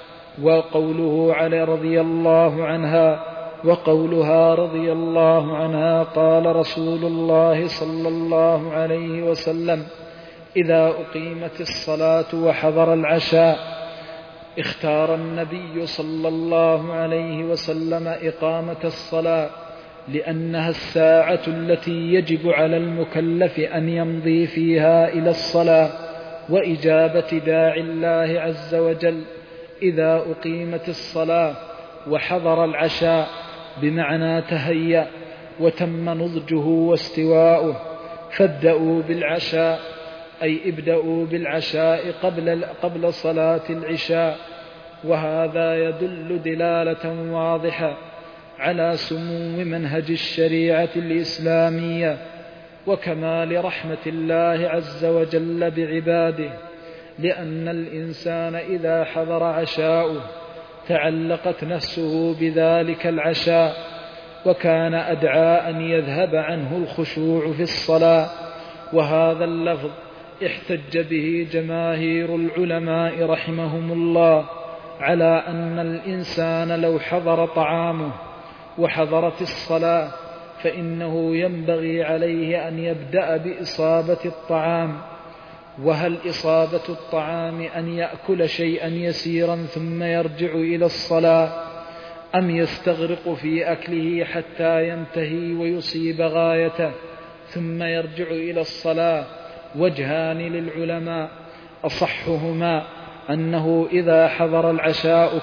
وقوله علي رضي الله عنها وقولها رضي الله عنها قال رسول الله صلى الله عليه وسلم إذا أقيمت الصلاة وحضر العشاء. اختار النبي صلى الله عليه وسلم إقامة الصلاة لأنها الساعة التي يجب على المكلف أن يمضي فيها إلى الصلاة وإجابة داعي الله عز وجل. إذا أقيمت الصلاة وحضر العشاء بمعنى تهيأ وتم نضجه واستواؤه، فابدأوا بالعشاء أي ابدأوا بالعشاء قبل, قبل صلاة العشاء. وهذا يدل دلالة واضحة على سمو منهج الشريعة الإسلامية وكمال رحمة الله عز وجل بعباده، لأن الإنسان إذا حضر عشاؤه تعلقت نفسه بذلك العشاء، وكان أدعى أن يذهب عنه الخشوع في الصلاة. وهذا اللفظ احتج به جماهير العلماء رحمهم الله على أن الإنسان لو حضر طعامه وحضرت الصلاة فإنه ينبغي عليه أن يبدأ بإصابة الطعام. وهل إصابة الطعام أن يأكل شيئا يسيرا ثم يرجع إلى الصلاة، أم يستغرق في أكله حتى ينتهي ويصيب غايته ثم يرجع إلى الصلاة؟ وجهان للعلماء، أصحهما أنه إذا حضر العشاء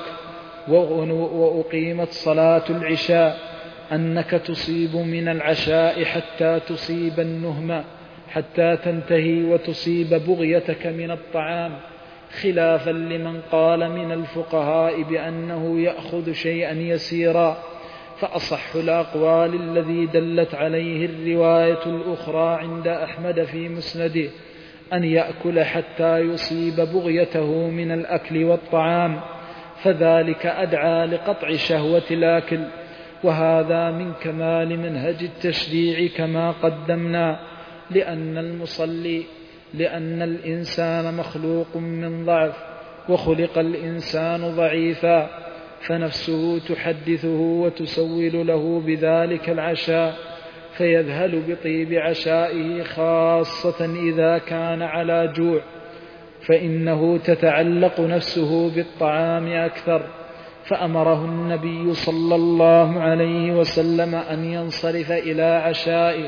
وأقيمت صلاة العشاء أنك تصيب من العشاء حتى تصيب النهمة حتى تنتهي وتصيب بغيتك من الطعام، خلافا لمن قال من الفقهاء بأنه يأخذ شيئا يسيرا. فأصح الأقوال الذي دلت عليه الرواية الأخرى عند أحمد في مسنده أن يأكل حتى يصيب بغيته من الأكل والطعام، فذلك أدعى لقطع شهوة الأكل. وهذا من كمال منهج التشريع كما قدمنا، لأن المصلي لأن الإنسان مخلوق من ضعف، وخلق الإنسان ضعيفا، فنفسه تحدثه وتسول له بذلك العشاء، فيذهل بطيب عشائه خاصة إذا كان على جوع، فإنه تتعلق نفسه بالطعام أكثر. فأمره النبي صلى الله عليه وسلم أن ينصرف إلى عشائه،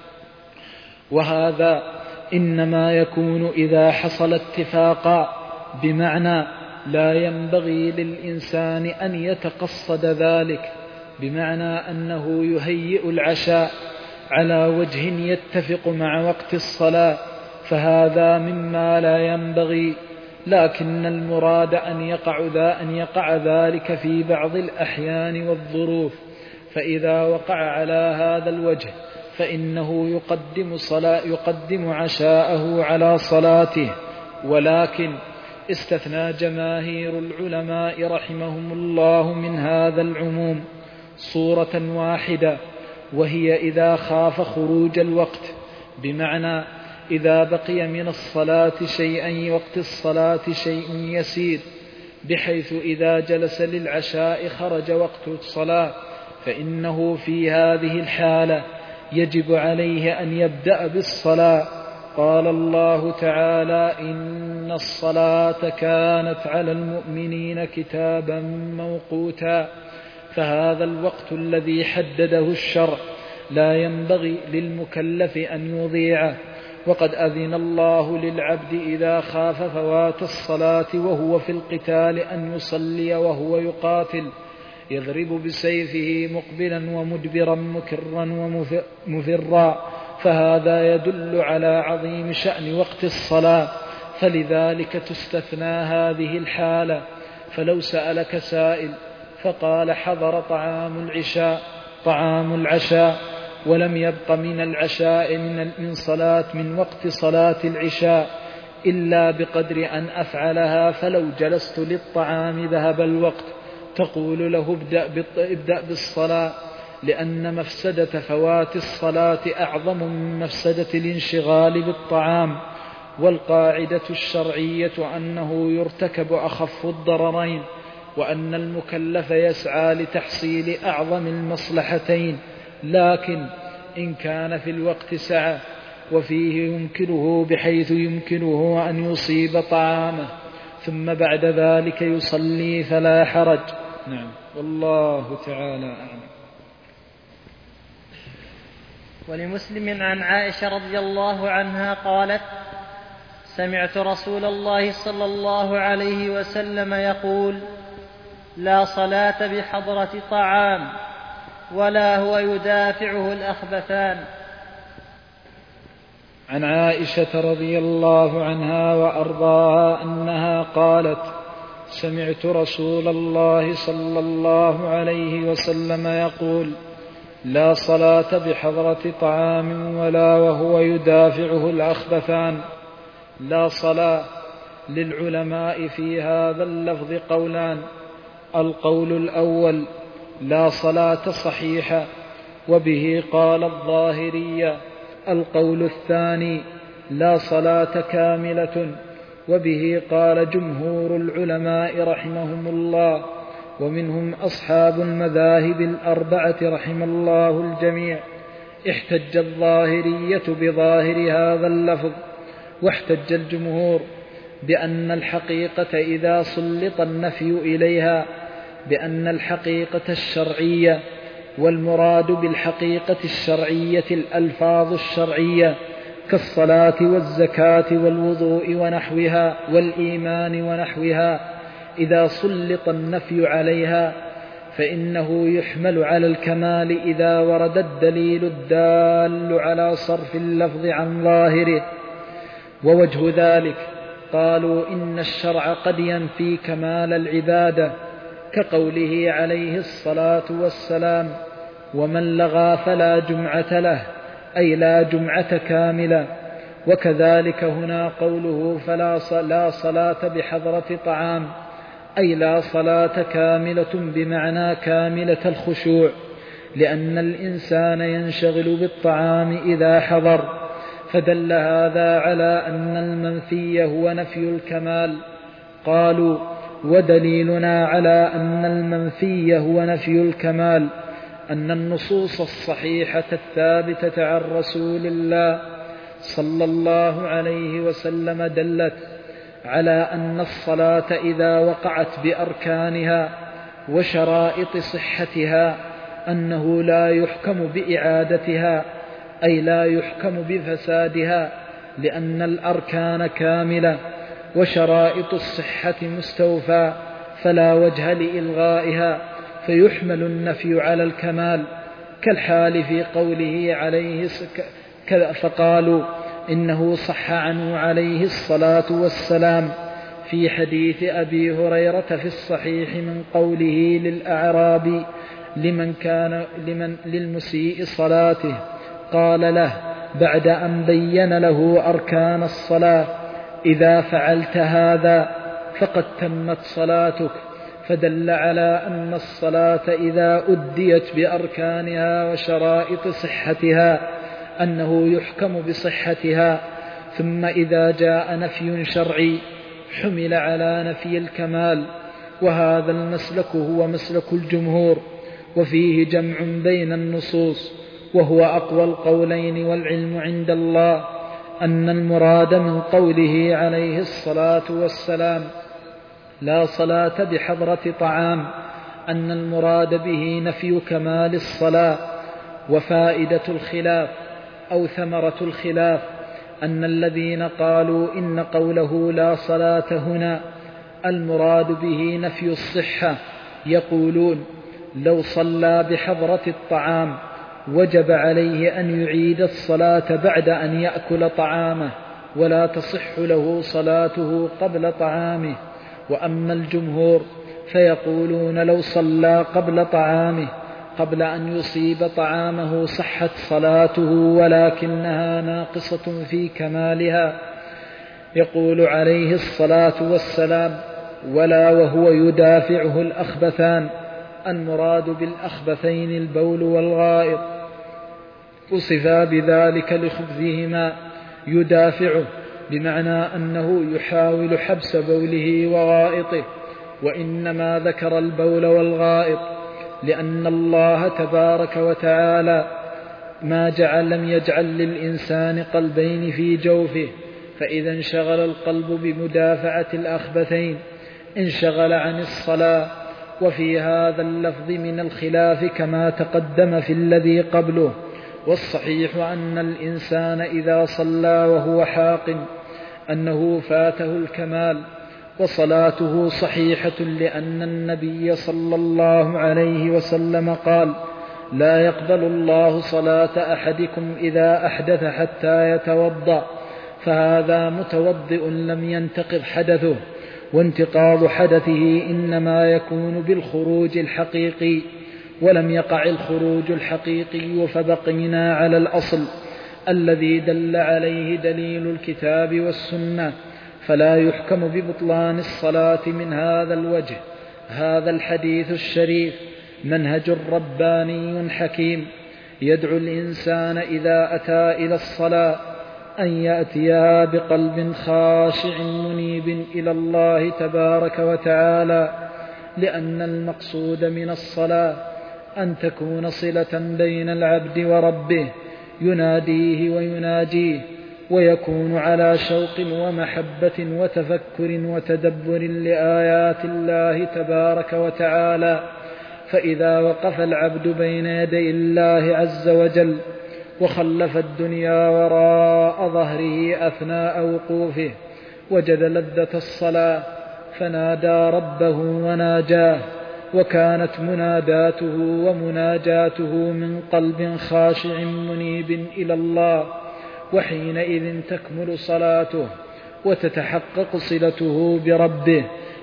وهذا إنما يكون إذا حصل اتفاقا، بمعنى لا ينبغي للإنسان أن يتقصد ذلك، بمعنى أنه يهيئ العشاء على وجه يتفق مع وقت الصلاة، فهذا مما لا ينبغي، لكن المراد أن يقع, ذا أن يقع ذلك في بعض الأحيان والظروف، فإذا وقع على هذا الوجه فإنه يقدم, صلاة يقدم عشاءه على صلاته. ولكن استثنى جماهير العلماء رحمهم الله من هذا العموم صورة واحدة، وهي إذا خاف خروج الوقت، بمعنى إذا بقي من الصلاة شيئا وقت الصلاة شيء يسير، بحيث إذا جلس للعشاء خرج وقت الصلاة، فإنه في هذه الحالة يجب عليه أن يبدأ بالصلاة. قال الله تعالى: إن الصلاة كانت على المؤمنين كتابا موقوتا. فهذا الوقت الذي حدده الشرع لا ينبغي للمكلف أن يضيعه، وقد أذن الله للعبد إذا خاف فوات الصلاة وهو في القتال أن يصلي وهو يقاتل، يضرب بسيفه مقبلا ومدبرا مكرا ومفرا، فهذا يدل على عظيم شأن وقت الصلاة، فلذلك تستثنى هذه الحالة. فلو سألك سائل فقال: حضر طعام العشاء طعام العشاء ولم يبق من العشاء من من صلاة من وقت صلاة العشاء إلا بقدر أن أفعلها، فلو جلست للطعام ذهب الوقت، تقول له: ابدأ, ابدأ بالصلاة، لأن مفسدة فوات الصلاة أعظم من مفسدة الانشغال بالطعام. والقاعدة الشرعية أنه يرتكب أخف الضررين، وأن المكلف يسعى لتحصيل أعظم المصلحتين، لكن إن كان في الوقت سعة وفيه يمكنه بحيث يمكنه أن يصيب طعامه ثم بعد ذلك يصلي فلا حرج. نعم، والله تعالى أعلم. ولمسلم عن عائشة رضي الله عنها قالت: سمعت رسول الله صلى الله عليه وسلم يقول: لا صلاة بحضرة طعام ولا هو يدافعه الأخبثان. عن عائشة رضي الله عنها وأرضاها أنها قالت: سمعت رسول الله صلى الله عليه وسلم يقول: لا صلاة بحضرة طعام ولا وهو يدافعه الأخبثان. لا صلاة للعلماء في هذا اللفظ قولان: القول الأول: لا صلاة صحيحة، وبه قال الظاهرية. القول الثاني: لا صلاة كاملة، وبه قال جمهور العلماء رحمهم الله، ومنهم أصحاب المذاهب الأربعة رحم الله الجميع. احتج الظاهرية بظاهر هذا اللفظ، واحتج الجمهور بأن الحقيقة إذا سلط النفي إليها بأن الحقيقة الشرعية، والمراد بالحقيقة الشرعية الألفاظ الشرعية كالصلاة والزكاة والوضوء ونحوها والإيمان ونحوها، إذا سلط النفي عليها فإنه يحمل على الكمال إذا ورد الدليل الدال على صرف اللفظ عن ظاهره. ووجه ذلك قالوا إن الشرع قد ينفي كمال العبادة، كقوله عليه الصلاة والسلام: ومن لغى فلا جمعة له، أي لا جمعة كاملة. وكذلك هنا قوله: فلا صلاة بحضرة طعام، أي لا صلاة كاملة بمعنى كاملة الخشوع، لأن الإنسان ينشغل بالطعام إذا حضر، فدل هذا على أن المنفي هو نفي الكمال. قالوا: ودليلنا على أن المنفي هو نفي الكمال أن النصوص الصحيحة الثابتة عن رسول الله صلى الله عليه وسلم دلت على أن الصلاة إذا وقعت بأركانها وشرائط صحتها أنه لا يحكم بإعادتها، أي لا يحكم بفسادها، لأن الأركان كاملة وشرائط الصحة مستوفى، فلا وجه لإلغائها، فيحمل النفي على الكمال، كالحال في قوله عليه فقالوا إنه صح عنه عليه الصلاة والسلام في حديث أبي هريرة في الصحيح من قوله للأعرابي لمن كان لمن للمسيء صلاته قال له بعد أن بين له أركان الصلاة: إذا فعلت هذا فقد تمت صلاتك، فدل على أن الصلاة إذا أديت بأركانها وشرائط صحتها أنه يحكم بصحتها. ثم إذا جاء نفي شرعي حمل على نفي الكمال، وهذا المسلك هو مسلك الجمهور، وفيه جمع بين النصوص، وهو أقوى القولين، والعلم عند الله أن المراد من قوله عليه الصلاة والسلام لا صلاة بحضرة طعام أن المراد به نفي كمال الصلاة. وفائدة الخلاف أو ثمرة الخلاف أن الذين قالوا إن قوله لا صلاة هنا المراد به نفي الصحة يقولون: لو صلى بحضرة الطعام وجب عليه أن يعيد الصلاة بعد أن يأكل طعامه، ولا تصح له صلاته قبل طعامه. وأما الجمهور فيقولون: لو صلى قبل طعامه قبل أن يصيب طعامه صحت صلاته، ولكنها ناقصة في كمالها. يقول عليه الصلاة والسلام: ولا وهو يدافعه الأخبثان، المراد بالأخبثين البول والغائط، وصفا بذلك لخبثهما، يدافعه بمعنى أنه يحاول حبس بوله وغائطه، وإنما ذكر البول والغائط لأن الله تبارك وتعالى ما جعل لم يجعل للإنسان قلبين في جوفه، فإذا انشغل القلب بمدافعة الأخبثين انشغل عن الصلاة. وفي هذا اللفظ من الخلاف كما تقدم في الذي قبله، والصحيح أن الإنسان إذا صلى وهو حاق أنه فاته الكمال وصلاته صحيحة، لأن النبي صلى الله عليه وسلم قال: لا يقبل الله صلاة أحدكم إذا أحدث حتى يتوضأ. فهذا متوضئ لم ينتقض حدثه، وانتقاض حدثه إنما يكون بالخروج الحقيقي، ولم يقع الخروج الحقيقي، فبقينا على الأصل الذي دل عليه دليل الكتاب والسنة، فلا يحكم ببطلان الصلاة من هذا الوجه. هذا الحديث الشريف منهج رباني حكيم يدعو الإنسان إذا أتى إلى الصلاة أن يأتيها بقلب خاشع منيب إلى الله تبارك وتعالى، لأن المقصود من الصلاة أن تكون صلة بين العبد وربه، يناديه ويناجيه، ويكون على شوق ومحبة وتفكر وتدبر لآيات الله تبارك وتعالى. فإذا وقف العبد بين يدي الله عز وجل وخلف الدنيا وراء ظهره أثناء وقوفه وجد لذة الصلاة فنادى ربه وناجاه، وكانت مناداته ومناجاته من قلب خاشع منيب إلى الله، وحينئذ تكمل صلاته وتتحقق صلته بربه.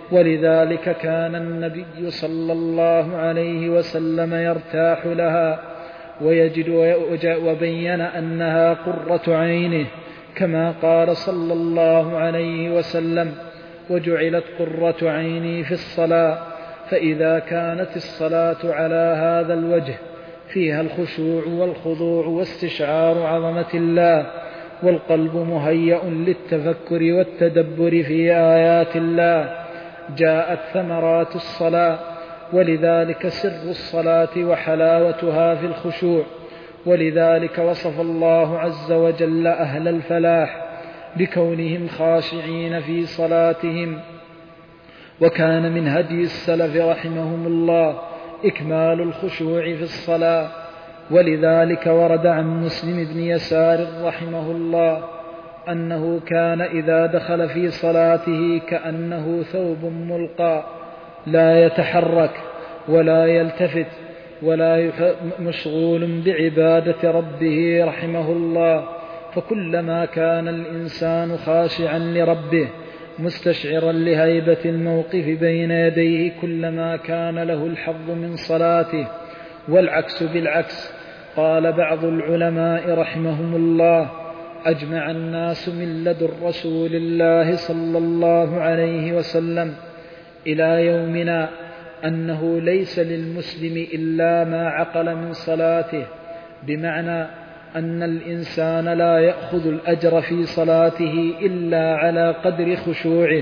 ولذلك كان النبي صلى الله عليه وسلم يرتاح لها ويجد وبين أنها قرة عينه، كما قال صلى الله عليه وسلم: وجعلت قرة عيني في الصلاة. فإذا كانت الصلاة على هذا الوجه فيها الخشوع والخضوع واستشعار عظمة الله، والقلب مهيأ للتفكر والتدبر في آيات الله، جاءت ثمرات الصلاة، ولذلك سر الصلاة وحلاوتها في الخشوع. ولذلك وصف الله عز وجل أهل الفلاح بكونهم خاشعين في صلاتهم. وكان من هدي السلف رحمهم الله إكمال الخشوع في الصلاة. ولذلك ورد عن مسلم بن يسار رحمه الله أنه كان إذا دخل في صلاته كأنه ثوب ملقى لا يتحرك ولا يلتفت ولا مشغول بعبادة ربه رحمه الله. فكلما كان الإنسان خاشعا لربه مستشعرا لهيبة الموقف بين يديه كلما كان له الحظ من صلاته. والعكس بالعكس. قال بعض العلماء رحمهم الله: أجمع الناس من لدن رسول الله صلى الله عليه وسلم إلى يومنا أنه ليس للمسلم إلا ما عقل من صلاته، بمعنى أن الإنسان لا يأخذ الأجر في صلاته إلا على قدر خشوعه.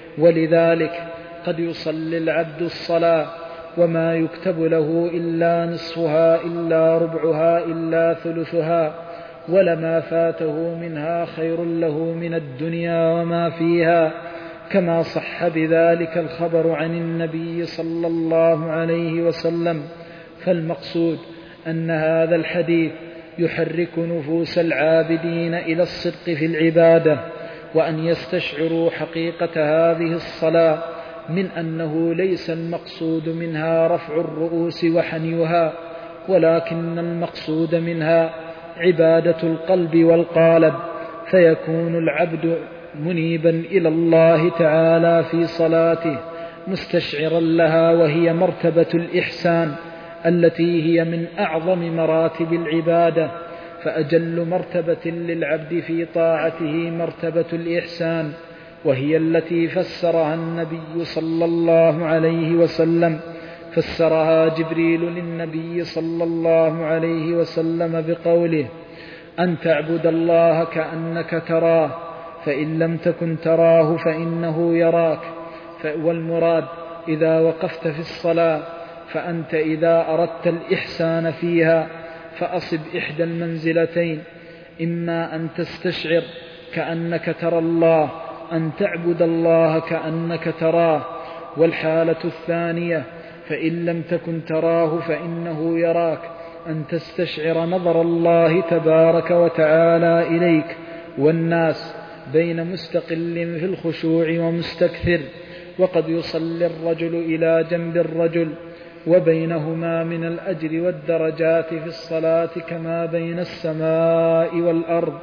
ولذلك قد يصلي العبد الصلاة وما يكتب له إلا نصفها إلا ربعها إلا ثلثها، ولما فاته منها خير له من الدنيا وما فيها، كما صح بذلك الخبر عن النبي صلى الله عليه وسلم. فالمقصود أن هذا الحديث يحرك نفوس العابدين إلى الصدق في العبادة، وأن يستشعروا حقيقة هذه الصلاة من أنه ليس المقصود منها رفع الرؤوس وحنيها، ولكن المقصود منها عبادة القلب والقالب، فيكون العبد منيبا إلى الله تعالى في صلاته مستشعرا لها، وهي مرتبة الإحسان التي هي من أعظم مراتب العبادة. فأجل مرتبة للعبد في طاعته مرتبة الإحسان، وهي التي فسرها النبي صلى الله عليه وسلم فسرها جبريل للنبي صلى الله عليه وسلم بقوله: أن تعبد الله كأنك تراه، فإن لم تكن تراه فإنه يراك. والمراد إذا وقفت في الصلاة فأنت إذا أردت الإحسان فيها فأصب إحدى المنزلتين: إما أن تستشعر كأنك ترى الله، أن تعبد الله كأنك تراه. والحالة الثانية: فإن لم تكن تراه فإنه يراك، أن تستشعر نظر الله تبارك وتعالى إليك. والناس بين مستقل في الخشوع ومستكثر، وقد يصلي الرجل إلى جنب الرجل، وبينهما من الأجر والدرجات في الصلاة كما بين السماء والأرض.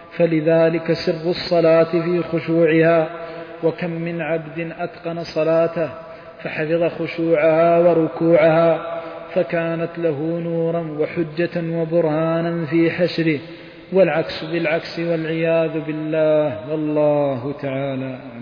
فلذلك سر الصلاة في خشوعها. وكم من عبد أتقن صلاته فحفظ خشوعها وركوعها، فكانت له نورا وحجة وبرهانا في حشره، والعكس بالعكس والعياذ بالله، والله تعالى أعلم.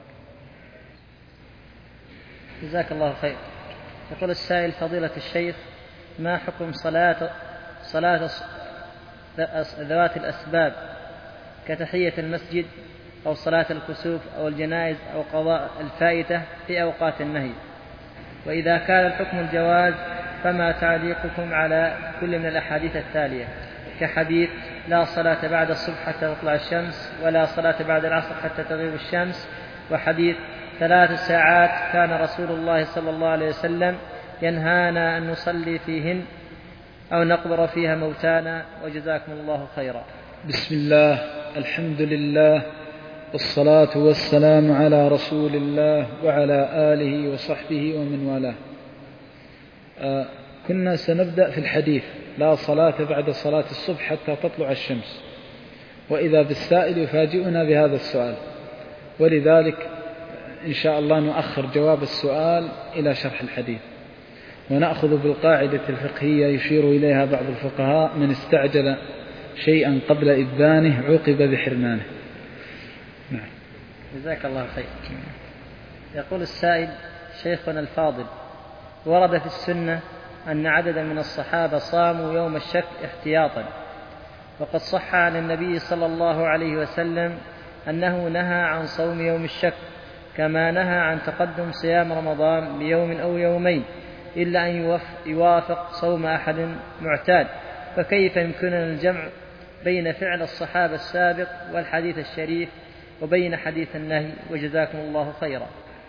جزاك الله خير. يقول السائل: فضيلة الشيخ، ما حكم صلاة صلاة ذوات الأسباب كتحية المسجد أو صلاة الكسوف أو الجنائز أو قضاء الفائتة في أوقات النهي؟ وإذا كان الحكم الجواز فما تعليقكم على كل من الأحاديث التالية، كحديث لا صلاة بعد الصبح حتى تطلع الشمس، ولا صلاة بعد العصر حتى تغيب الشمس، وحديث ثلاث ساعات كان رسول الله صلى الله عليه وسلم ينهانا أن نصلي فيهن أو نقبر فيها موتانا، وجزاكم الله خيرا. بسم الله، الحمد لله، والصلاة والسلام على رسول الله وعلى آله وصحبه ومن والاه. آه كنا سنبدأ في الحديث لا صلاة بعد صلاة الصبح حتى تطلع الشمس، وإذا بالسائل يفاجئنا بهذا السؤال، ولذلك إن شاء الله نؤخر جواب السؤال إلى شرح الحديث، ونأخذ بالقاعدة الفقهية يشير إليها بعض الفقهاء: من استعجل شيئا قبل إذانه عوقب بحرمانه. نعم. جزاك الله خير. يقول السائل: شيخنا الفاضل، ورد في السنة أن عددا من الصحابة صاموا يوم الشك احتياطا، وقد صح عن النبي صلى الله عليه وسلم أنه نهى عن صوم يوم الشك، كما نهى عن تقدم صيام رمضان بيوم أو يومين إلا أن يوافق صوم أحد معتاد، فكيف يمكننا الجمع بين فعل الصحابة السابق والحديث الشريف وبين حديث النهي؟ وجزاكم الله خيرا.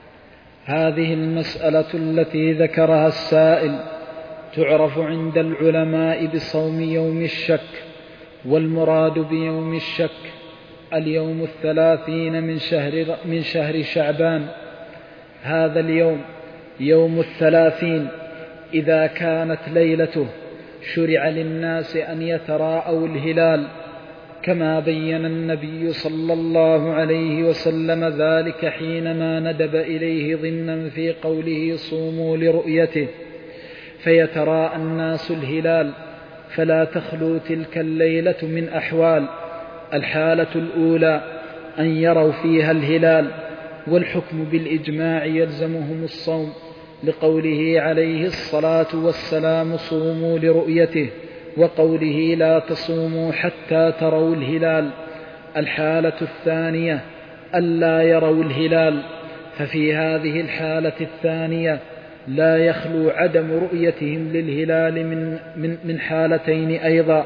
هذه المسألة التي ذكرها السائل تعرف عند العلماء بصوم يوم الشك، والمراد بيوم الشك اليوم الثلاثين من شهر, من شهر شعبان. هذا اليوم يوم الثلاثين إذا كانت ليلته شرع للناس أن يتراءوا الهلال، كما بين النبي صلى الله عليه وسلم ذلك حينما ندب إليه ضمنا في قوله صوموا لرؤيته، فيتراءى الناس الهلال، فلا تخلو تلك الليلة من أحوال. الحالة الأولى أن يروا فيها الهلال، والحكم بالإجماع يلزمهم الصوم، لقوله عليه الصلاة والسلام صوموا لرؤيته، وقوله لا تصوموا حتى تروا الهلال. الحالة الثانية ألا يروا الهلال، ففي هذه الحالة الثانية لا يخلو عدم رؤيتهم للهلال من, من, من حالتين أيضا: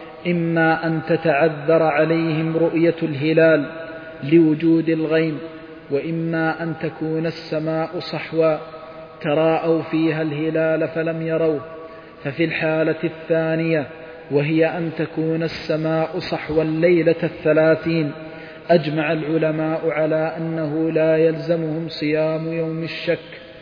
إما أن تتعذر عليهم رؤية الهلال لوجود الغيم، وإما أن تكون السماء صحوا تراءوا فيها الهلال فلم يروه. ففي الحالة الثانية وهي أن تكون السماء صحوا الليلة الثلاثين أجمع العلماء على أنه لا يلزمهم صيام يوم الشك.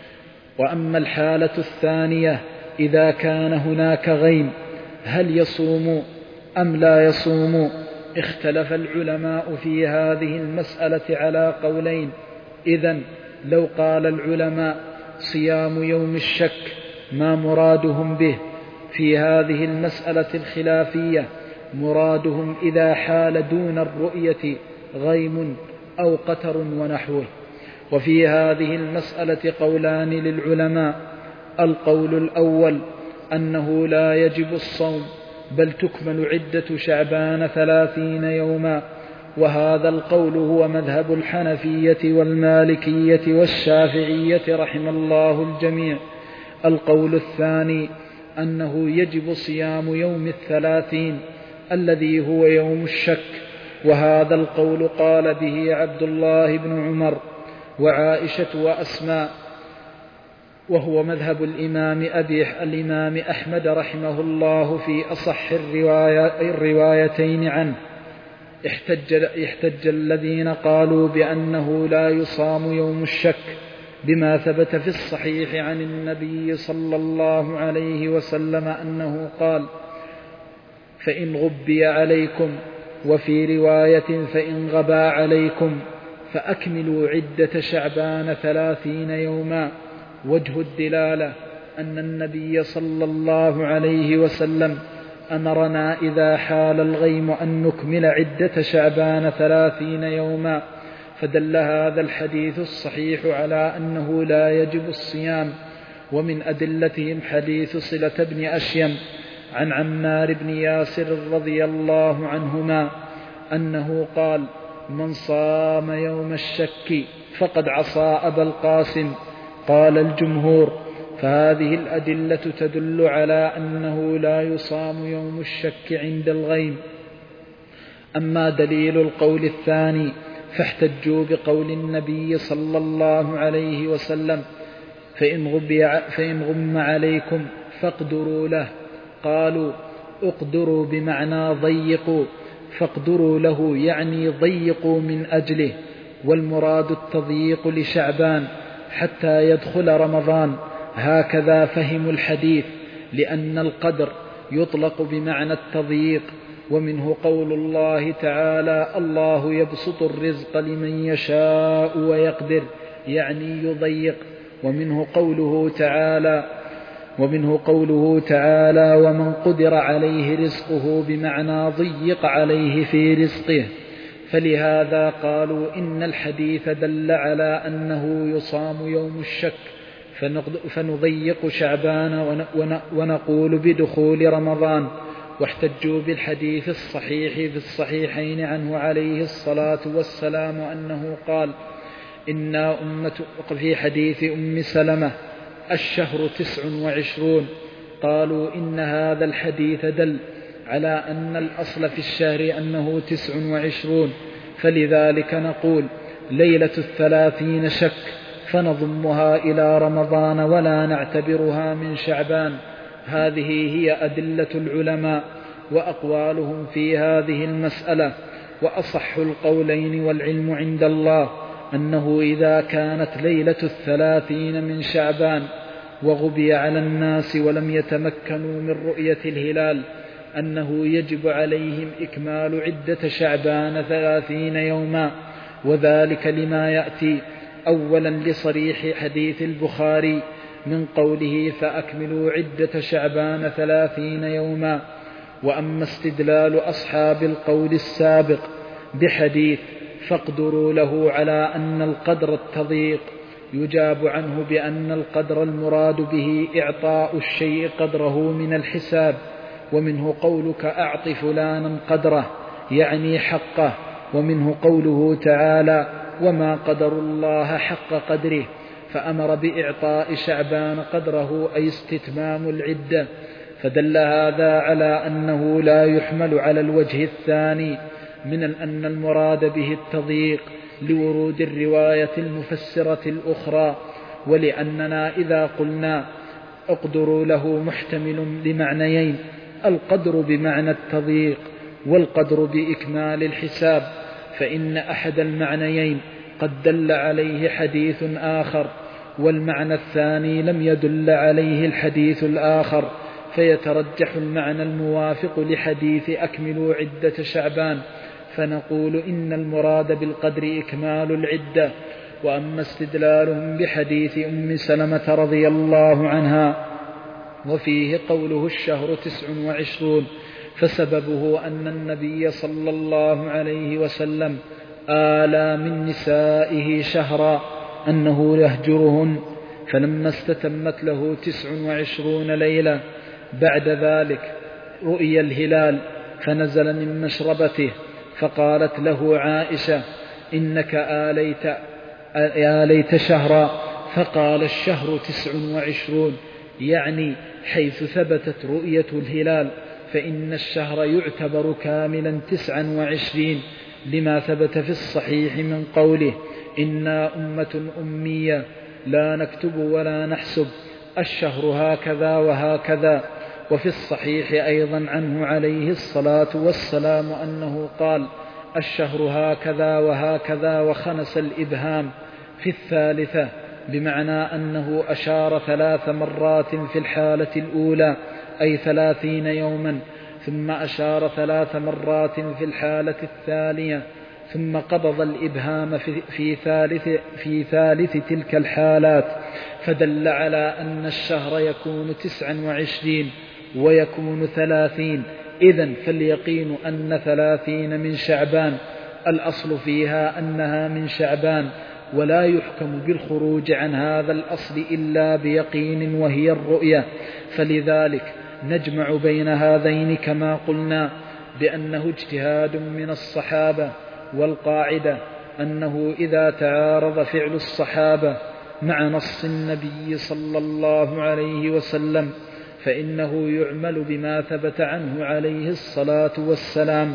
وأما الحالة الثانية إذا كان هناك غيم هل يصوموا أم لا يصوموا؟ اختلف العلماء في هذه المسألة على قولين. إذن لو قال العلماء صيام يوم الشك ما مرادهم به في هذه المسألة الخلافية؟ مرادهم إذا حال دون الرؤية غيم أو قتر ونحوه. وفي هذه المسألة قولان للعلماء: القول الأول أنه لا يجب الصوم، بل تكمل عدة شعبان ثلاثين يوما، وهذا القول هو مذهب الحنفية والمالكية والشافعية رحم الله الجميع. القول الثاني أنه يجب صيام يوم الثلاثين الذي هو يوم الشك، وهذا القول قال به عبد الله بن عمر وعائشة وأسماء، وهو مذهب الإمام أبي الإمام أحمد رحمه الله في أصح الروايتين عنه. احتج, احتج الذين قالوا بأنه لا يصام يوم الشك بما ثبت في الصحيح عن النبي صلى الله عليه وسلم أنه قال: فإن غبي عليكم، وفي رواية فإن غبى عليكم، فأكملوا عدة شعبان ثلاثين يوما. وجه الدلالة أن النبي صلى الله عليه وسلم أمرنا إذا حال الغيم أن نكمل عدة شعبان ثلاثين يوما، فدل هذا الحديث الصحيح على أنه لا يجب الصيام. ومن أدلتهم حديث صلة بن أشيم عن عمار بن ياسر رضي الله عنهما أنه قال: من صام يوم الشك فقد عصى أبا القاسم. قال الجمهور: فهذه الأدلة تدل على أنه لا يصام يوم الشك عند الغيم. أما دليل القول الثاني فاحتجوا بقول النبي صلى الله عليه وسلم: فإن, غبي فإن غم عليكم فاقدروا له. قالوا: اقدروا بمعنى ضيقوا، فاقدروا له يعني ضيقوا من أجله، والمراد التضييق لشعبان حتى يدخل رمضان. هكذا فهموا الحديث، لأن القدر يطلق بمعنى التضييق. ومنه قول الله تعالى: الله يبسط الرزق لمن يشاء ويقدر، يعني يضيق. ومنه قوله تعالى ومنه قوله تعالى ومن قدر عليه رزقه، بمعنى ضيق عليه في رزقه. فلهذا قالوا إن الحديث دل على أنه يصام يوم الشك، فنضيق شعبان ونقول بدخول رمضان. واحتجوا بالحديث الصحيح في الصحيحين عنه عليه الصلاة والسلام أنه قال: إنا أمة. في حديث أم سلمة الشهر تسع وعشرون، قالوا إن هذا الحديث دل على أن الأصل في الشهر أنه تسع وعشرون، فلذلك نقول ليلة الثلاثين شك فنضمها إلى رمضان ولا نعتبرها من شعبان. هذه هي أدلة العلماء وأقوالهم في هذه المسألة. وأصح القولين والعلم عند الله أنه إذا كانت ليلة الثلاثين من شعبان وغبي على الناس ولم يتمكنوا من رؤية الهلال أنه يجب عليهم إكمال عدة شعبان ثلاثين يوما، وذلك لما يأتي. أولا لصريح حديث البخاري من قوله فأكملوا عدة شعبان ثلاثين يوما. وأما استدلال أصحاب القول السابق بحديث فاقدروا له على أن القدر التضييق، يجاب عنه بأن القدر المراد به إعطاء الشيء قدره من الحساب، ومنه قولك أعط فلانا قدره يعني حقه، ومنه قوله تعالى وما قدر الله حق قدره، فأمر بإعطاء شعبان قدره أي استتمام العدة. فدل هذا على أنه لا يحمل على الوجه الثاني من أن المراد به التضييق لورود الرواية المفسرة الأخرى، ولأننا إذا قلنا اقدروا له محتمل لمعنيين، القدر بمعنى التضييق والقدر بإكمال الحساب، فإن أحد المعنيين قد دل عليه حديث آخر والمعنى الثاني لم يدل عليه الحديث الآخر، فيترجح المعنى الموافق لحديث أكملوا عدة شعبان، فنقول إن المراد بالقدر إكمال العدة. وأما استدلالهم بحديث أم سلمة رضي الله عنها وفيه قوله الشهر تسع وعشرون، فسببه أن النبي صلى الله عليه وسلم آلى من نسائه شهرا أنه يهجرهن، فلما استتمت له تسع وعشرون ليلة بعد ذلك رؤي الهلال فنزل من مشربته، فقالت له عائشة إنك آليت, آليت شهرا، فقال الشهر تسع وعشرون، يعني حيث ثبتت رؤية الهلال فإن الشهر يعتبر كاملا تسعا وعشرين، لما ثبت في الصحيح من قوله إنا أمة أمية لا نكتب ولا نحسب، الشهر هكذا وهكذا. وفي الصحيح أيضا عنه عليه الصلاة والسلام أنه قال الشهر هكذا وهكذا وخنس الإبهام في الثالثة، بمعنى أنه أشار ثلاث مرات في الحالة الأولى أي ثلاثين يوما، ثم أشار ثلاث مرات في الحالة الثانية، ثم قبض الإبهام في, في, ثالث, في ثالث تلك الحالات، فدل على أن الشهر يكون تسعا وعشرين ويكون ثلاثين. إذن فاليقين أن ثلاثين من شعبان الأصل فيها أنها من شعبان، ولا يحكم بالخروج عن هذا الأصل إلا بيقين وهي الرؤية، فلذلك نجمع بين هذين كما قلنا بأنه اجتهاد من الصحابة، والقاعدة أنه إذا تعارض فعل الصحابة مع نص النبي صلى الله عليه وسلم فإنه يعمل بما ثبت عنه عليه الصلاة والسلام.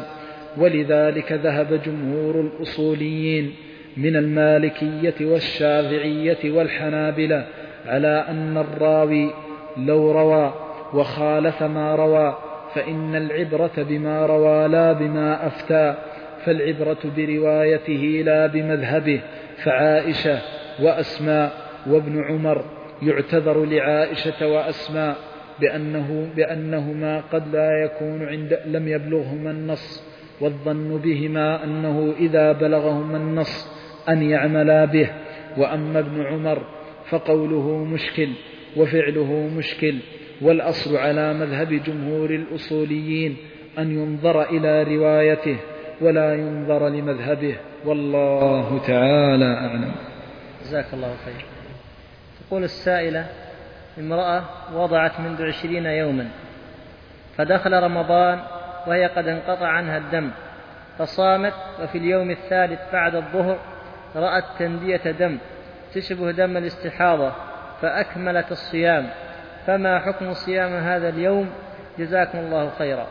ولذلك ذهب جمهور الأصوليين من المالكية والشافعية والحنابلة على أن الراوي لو روى وخالف ما روى فإن العبرة بما روى لا بما أفتى، فالعبرة بروايته لا بمذهبه. فعائشة وأسماء وابن عمر يعتذر لعائشة وأسماء بأنه بأنهما قد لا يكون عند لم يبلغهما النص، والظن بهما أنه إذا بلغهما النص أن يعملا به. وأما ابن عمر فقوله مشكل وفعله مشكل، والأصل على مذهب جمهور الأصوليين أن ينظر إلى روايته ولا ينظر لمذهبه، والله تعالى أعلم. جزاك الله خير. تقول السائلة: امرأة وضعت منذ عشرين يوما، فدخل رمضان وهي قد انقطع عنها الدم، فصامت، وفي اليوم الثالث بعد الظهر رأت تندية دم تشبه دم الاستحاضة فأكملت الصيام، فما حكم صيام هذا اليوم؟ جزاكم الله خيرا.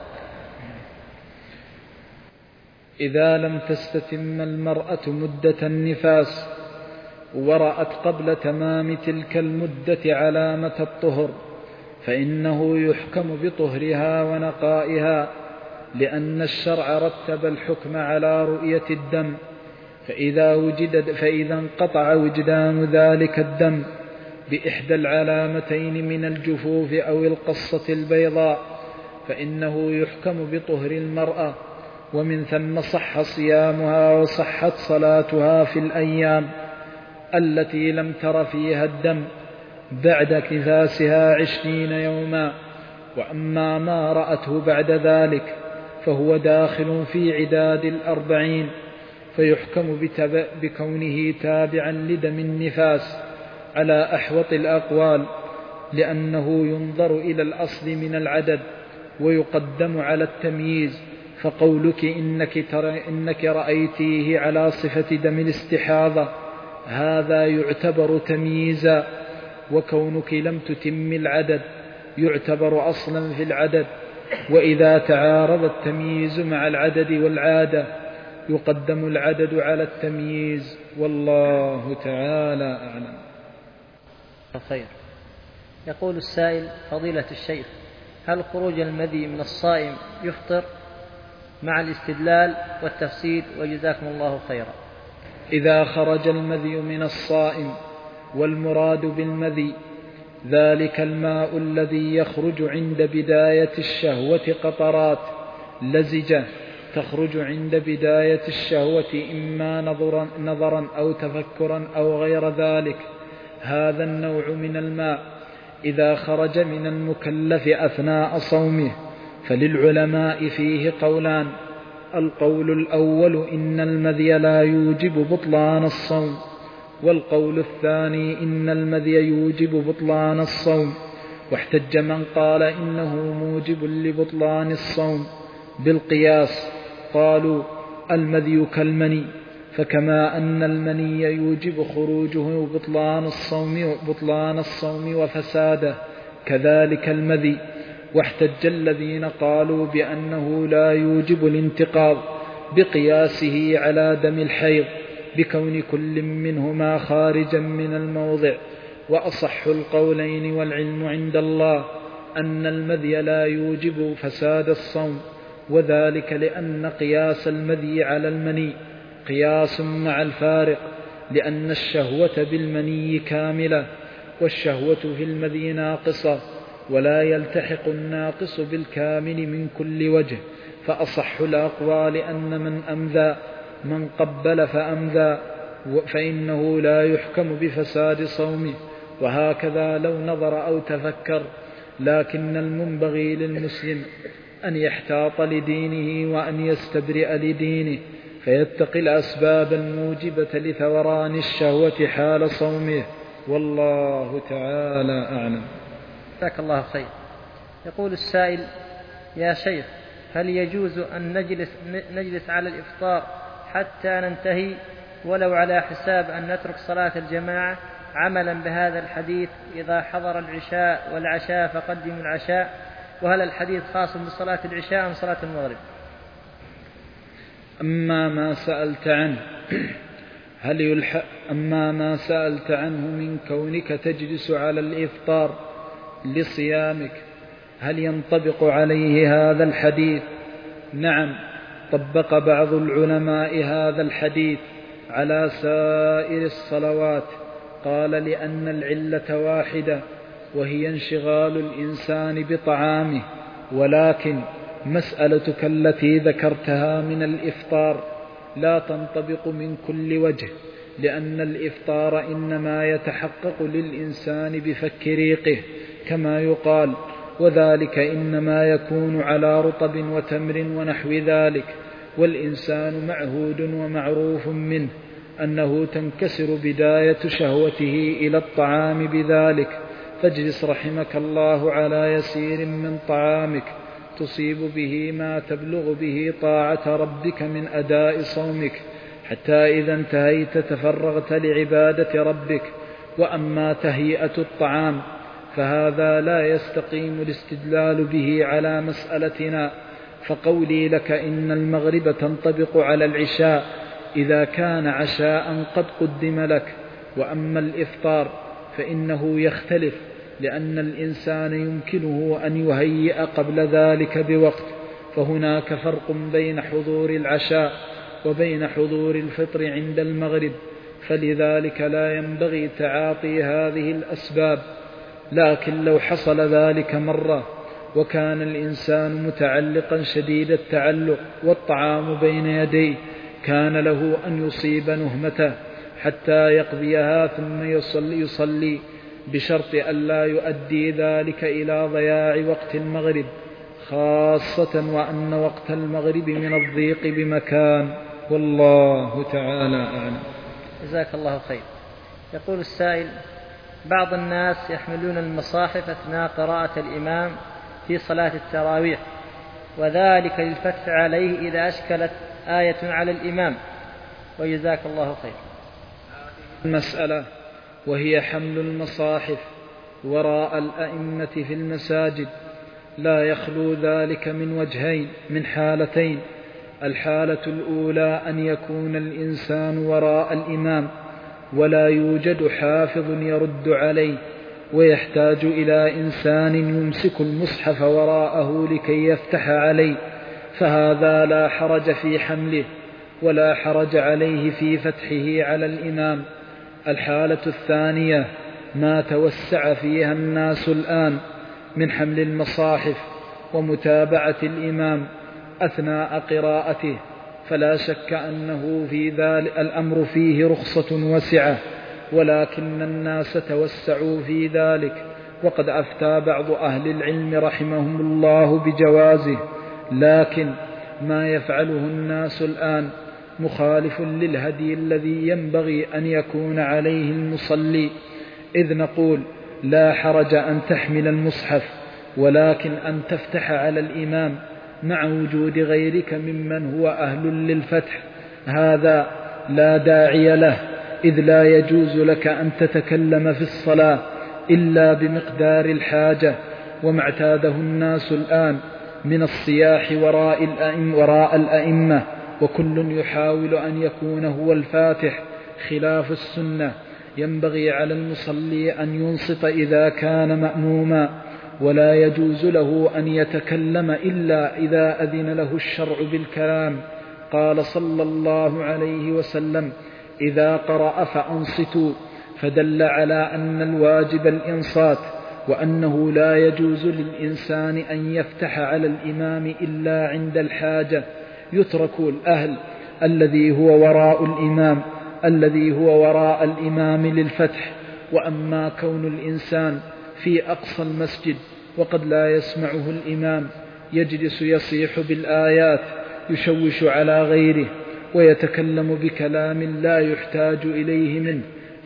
إذا لم تستتم المرأة مدة النفاس ورأت قبل تمام تلك المدة علامة الطهر فإنه يحكم بطهرها ونقائها، لأن الشرع رتب الحكم على رؤية الدم، فإذا, وجد فإذا انقطع وجدان ذلك الدم بإحدى العلامتين من الجفوف أو القصة البيضاء فإنه يحكم بطهر المرأة، ومن ثم صح صيامها وصحت صلاتها في الأيام التي لم تر فيها الدم بعد نفاسها عشرين يوما. وأما ما رأته بعد ذلك فهو داخل في عداد الأربعين، فيحكم بكونه تابعا لدم النفاس على أحوط الأقوال، لأنه ينظر إلى الأصل من العدد ويقدم على التمييز، فقولك إنك, إنك رأيتيه على صفة دم الاستحاضة هذا يعتبر تمييزا، وكونك لم تتم العدد يعتبر أصلا في العدد، وإذا تعارض التمييز مع العدد والعادة يقدم العدد على التمييز، والله تعالى أعلم. خير. يقول السائل: فضيلة الشيخ، هل خروج المذي من الصائم يفطر؟ مع الاستدلال والتفسير، وجزاكم الله خيرا. إذا خرج المذي من الصائم والمراد بالمذي ذلك الماء الذي يخرج عند بداية الشهوة قطرات لزجة تخرج عند بداية الشهوة إما نظرا, نظرا أو تفكرا أو غير ذلك، هذا النوع من الماء إذا خرج من المكلف أثناء صومه فللعلماء فيه قولان: القول الأول إن المذي لا يوجب بطلان الصوم، والقول الثاني إن المذي يوجب بطلان الصوم. واحتج من قال إنه موجب لبطلان الصوم بالقياس، قالوا: المذي كالمني، فكما أن المني يوجب خروجه بطلان الصوم, بطلان الصوم وفساده كذلك المذي. واحتج الذين قالوا بأنه لا يوجب الانتقاض بقياسه على دم الحيض بكون كل منهما خارجا من الموضع. وأصح القولين والعلم عند الله أن المذي لا يوجب فساد الصوم، وذلك لأن قياس المذي على المني قياس مع الفارق، لأن الشهوة بالمني كاملة والشهوة في المذي ناقصة، ولا يلتحق الناقص بالكامل من كل وجه. فأصح الأقوال أن من أمذى من قبل فأمذى فإنه لا يحكم بفساد صومه، وهكذا لو نظر أو تفكر. لكن المنبغي للمسلم أن يحتاط لدينه وأن يستبرئ لدينه، فيتقي الأسباب الموجبة لثوران الشهوة حال صومه، والله تعالى أعلم. جزاك الله خير. يقول السائل: يا شيخ، هل يجوز أن نجلس, نجلس على الإفطار حتى ننتهي ولو على حساب أن نترك صلاة الجماعة عملا بهذا الحديث: إذا حضر العشاء والعشاء فقدموا العشاء؟ وهل الحديث خاص بصلاة العشاء أم صلاة المغرب؟ أما ما سألت عنه هل يلحق أما ما سألت عنه من كونك تجلس على الإفطار لصيامك، هل ينطبق عليه هذا الحديث؟ نعم، طبق بعض العلماء هذا الحديث على سائر الصلوات، قال: لأن العلة واحدة وهي انشغال الإنسان بطعامه، ولكن مسألتك التي ذكرتها من الإفطار لا تنطبق من كل وجه، لأن الإفطار إنما يتحقق للإنسان بفك ريقه كما يقال، وذلك إنما يكون على رطب وتمر ونحو ذلك، والإنسان معهود ومعروف منه أنه تنكسر بداية شهوته إلى الطعام بذلك، فاجلس رحمك الله على يسير من طعامك تصيب به ما تبلغ به طاعة ربك من أداء صومك، حتى إذا انتهيت تفرغت لعبادة ربك. وأما تهيئة الطعام فهذا لا يستقيم الاستدلال به على مسألتنا، فقولي لك إن المغرب تنطبق على العشاء إذا كان عشاء قد قدم لك. وأما الإفطار فإنه يختلف، لأن الإنسان يمكنه أن يهيئ قبل ذلك بوقت، فهناك فرق بين حضور العشاء وبين حضور الفطر عند المغرب، فلذلك لا ينبغي تعاطي هذه الأسباب. لكن لو حصل ذلك مرة وكان الإنسان متعلقا شديد التعلق والطعام بين يديه، كان له أن يصيب نهمته حتى يقضيها ثم يصلي, يصلي بشرط أن لا يؤدي ذلك إلى ضياع وقت المغرب، خاصة وأن وقت المغرب من الضيق بمكان. والله تعالى أعلم. جزاك الله خير. يقول السائل: بعض الناس يحملون المصاحف أثناء قراءة الإمام في صلاة التراويح، وذلك للفتح عليه إذا أشكلت آية على الإمام، وجزاك الله خير. المسألة وهي حمل المصاحف وراء الأئمة في المساجد لا يخلو ذلك من وجهين، من حالتين: الحالة الأولى أن يكون الإنسان وراء الإمام ولا يوجد حافظ يرد عليه، ويحتاج إلى إنسان يمسك المصحف وراءه لكي يفتح عليه، فهذا لا حرج في حمله ولا حرج عليه في فتحه على الإمام. الحالة الثانية ما توسع فيها الناس الآن من حمل المصاحف ومتابعة الإمام أثناء قراءته، فلا شك أنه في ذلك الأمر فيه رخصة وسعة، ولكن الناس توسعوا في ذلك، وقد أفتى بعض أهل العلم رحمهم الله بجوازه. لكن ما يفعله الناس الآن مخالف للهدي الذي ينبغي أن يكون عليه المصلي، إذ نقول لا حرج أن تحمل المصحف، ولكن أن تفتح على الإمام مع وجود غيرك ممن هو أهل للفتح هذا لا داعي له، إذ لا يجوز لك أن تتكلم في الصلاة إلا بمقدار الحاجة، وما اعتاده الناس الآن من الصياح وراء الأئمة, وراء الأئمة وكل يحاول أن يكون هو الفاتح خلاف السنة. ينبغي على المصلي أن ينصت إذا كان مأموما، ولا يجوز له أن يتكلم إلا إذا أذن له الشرع بالكلام. قال صلى الله عليه وسلم: إذا قرأ فأنصتوا، فدل على أن الواجب الإنصات، وأنه لا يجوز للإنسان أن يفتح على الإمام إلا عند الحاجة. يترك الأهل الذي هو وراء الإمام الذي هو وراء الإمام للفتح. وأما كون الإنسان في أقصى المسجد وقد لا يسمعه الإمام يجلس يصيح بالآيات يشوش على غيره ويتكلم بكلام لا يحتاج إليه منه،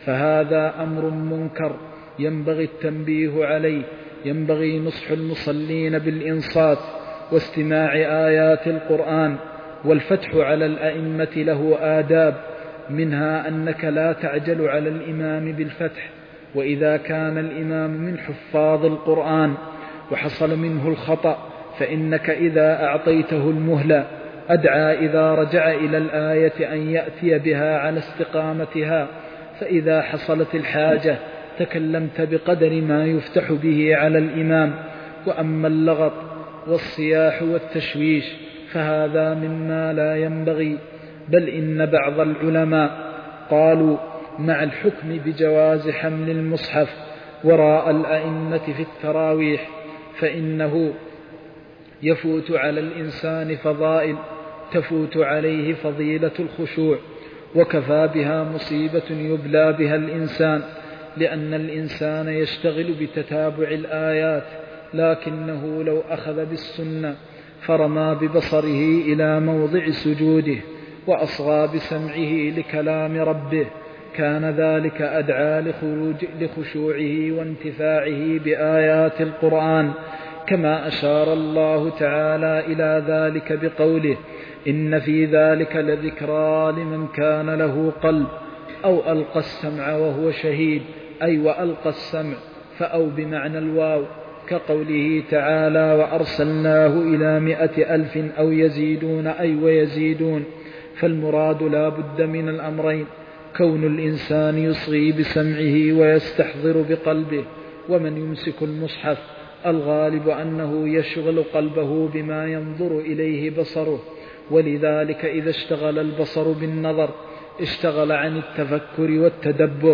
فهذا أمر منكر ينبغي التنبيه عليه. ينبغي نصح المصلين بالإنصات واستماع آيات القرآن. والفتح على الأئمة له آداب، منها أنك لا تعجل على الإمام بالفتح، وإذا كان الإمام من حفاظ القرآن وحصل منه الخطأ فإنك إذا أعطيته المهلة أدعى إذا رجع إلى الآية أن يأتي بها على استقامتها، فإذا حصلت الحاجة تكلمت بقدر ما يفتح به على الإمام. وأما اللغط والصياح والتشويش فهذا مما لا ينبغي، بل إن بعض العلماء قالوا مع الحكم بجواز حمل المصحف وراء الأئمة في التراويح، فإنه يفوت على الإنسان فضائل تفوت عليه فضيلة الخشوع، وكفى بها مصيبة يبلى بها الإنسان، لأن الإنسان يشتغل بتتابع الآيات، لكنه لو أخذ بالسنة فرمى ببصره إلى موضع سجوده وأصغى بسمعه لكلام ربه كان ذلك أدعى لخروج لخشوعه وانتفاعه بآيات القرآن، كما أشار الله تعالى إلى ذلك بقوله: إن في ذلك لذكرى لمن كان له قلب أو ألقى السمع وهو شهيد، أي وألقى السمع فأو بمعنى الواو، كقوله تعالى وأرسلناه إلى مائة ألف أو يزيدون، أي ويزيدون. فالمراد لا بد من الأمرين: كون الإنسان يصغي بسمعه ويستحضر بقلبه. ومن يمسك المصحف الغالب أنه يشغل قلبه بما ينظر إليه بصره، ولذلك إذا اشتغل البصر بالنظر اشتغل عن التفكر والتدبر،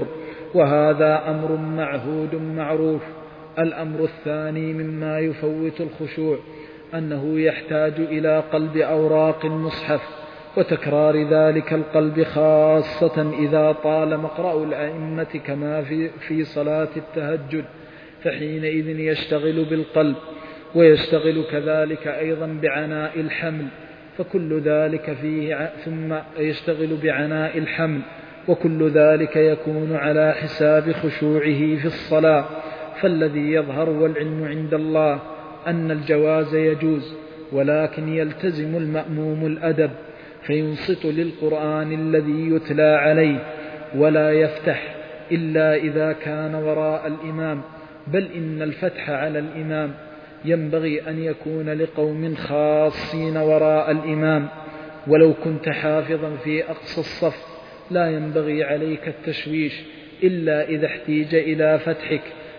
وهذا أمر معهود معروف. الأمر الثاني مما يفوت الخشوع أنه يحتاج إلى قلب أوراق المصحف وتكرار ذلك القلب، خاصة إذا طال مقرأ الأئمة كما في, في صلاة التهجد، فحينئذ يشتغل بالقلب، ويشتغل كذلك أيضا بعناء الحمل، فكل ذلك فيه ثم يشتغل بعناء الحمل، وكل ذلك يكون على حساب خشوعه في الصلاة. فالذي يظهر والعلم عند الله أن الجواز يجوز، ولكن يلتزم المأموم الأدب فينصت للقرآن الذي يتلى عليه، ولا يفتح إلا إذا كان وراء الإمام، بل إن الفتح على الإمام ينبغي أن يكون لقوم خاصين وراء الإمام. ولو كنت حافظا في أقصى الصف لا ينبغي عليك التشويش إلا إذا احتيج إلى فتحك.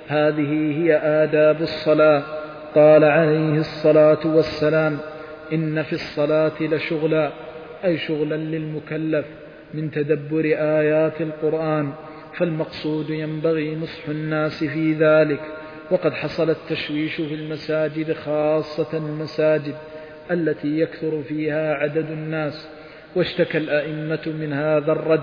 هذه هي آداب الصلاة. قال عليه الصلاة والسلام: إن في الصلاة لشغلا، أي شغلا للمكلف من تدبر آيات القرآن، فالمقصود ينبغي نصح الناس في ذلك. وقد حصل التشويش في المساجد، خاصة المساجد التي يكثر فيها عدد الناس، واشتكى الأئمة من هذا الرد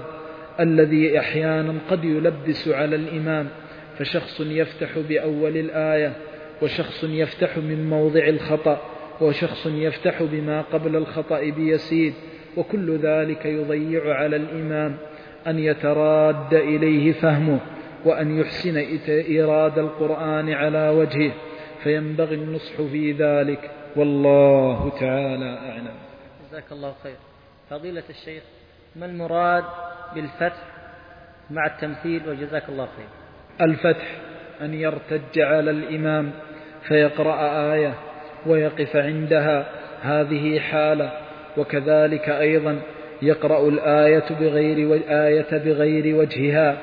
الذي أحيانا قد يلبس على الإمام، فشخص يفتح بأول الآية، وشخص يفتح من موضع الخطأ، وشخص يفتح بما قبل الخطأ بيسير، وكل ذلك يضيع على الإمام أن يتراد إليه فهمه، وأن يحسن إيراد القرآن على وجهه، فينبغي النصح في ذلك، والله تعالى أعلم. جزاك الله خير. فضيلة الشيخ، ما المراد بالفتح مع التمثيل؟ وجزاك الله خير. الفتح أن يرتج على الإمام فيقرأ آية ويقف عندها، هذه حالة. وكذلك أيضا يقرأ الآية بغير آية بغير وجهها،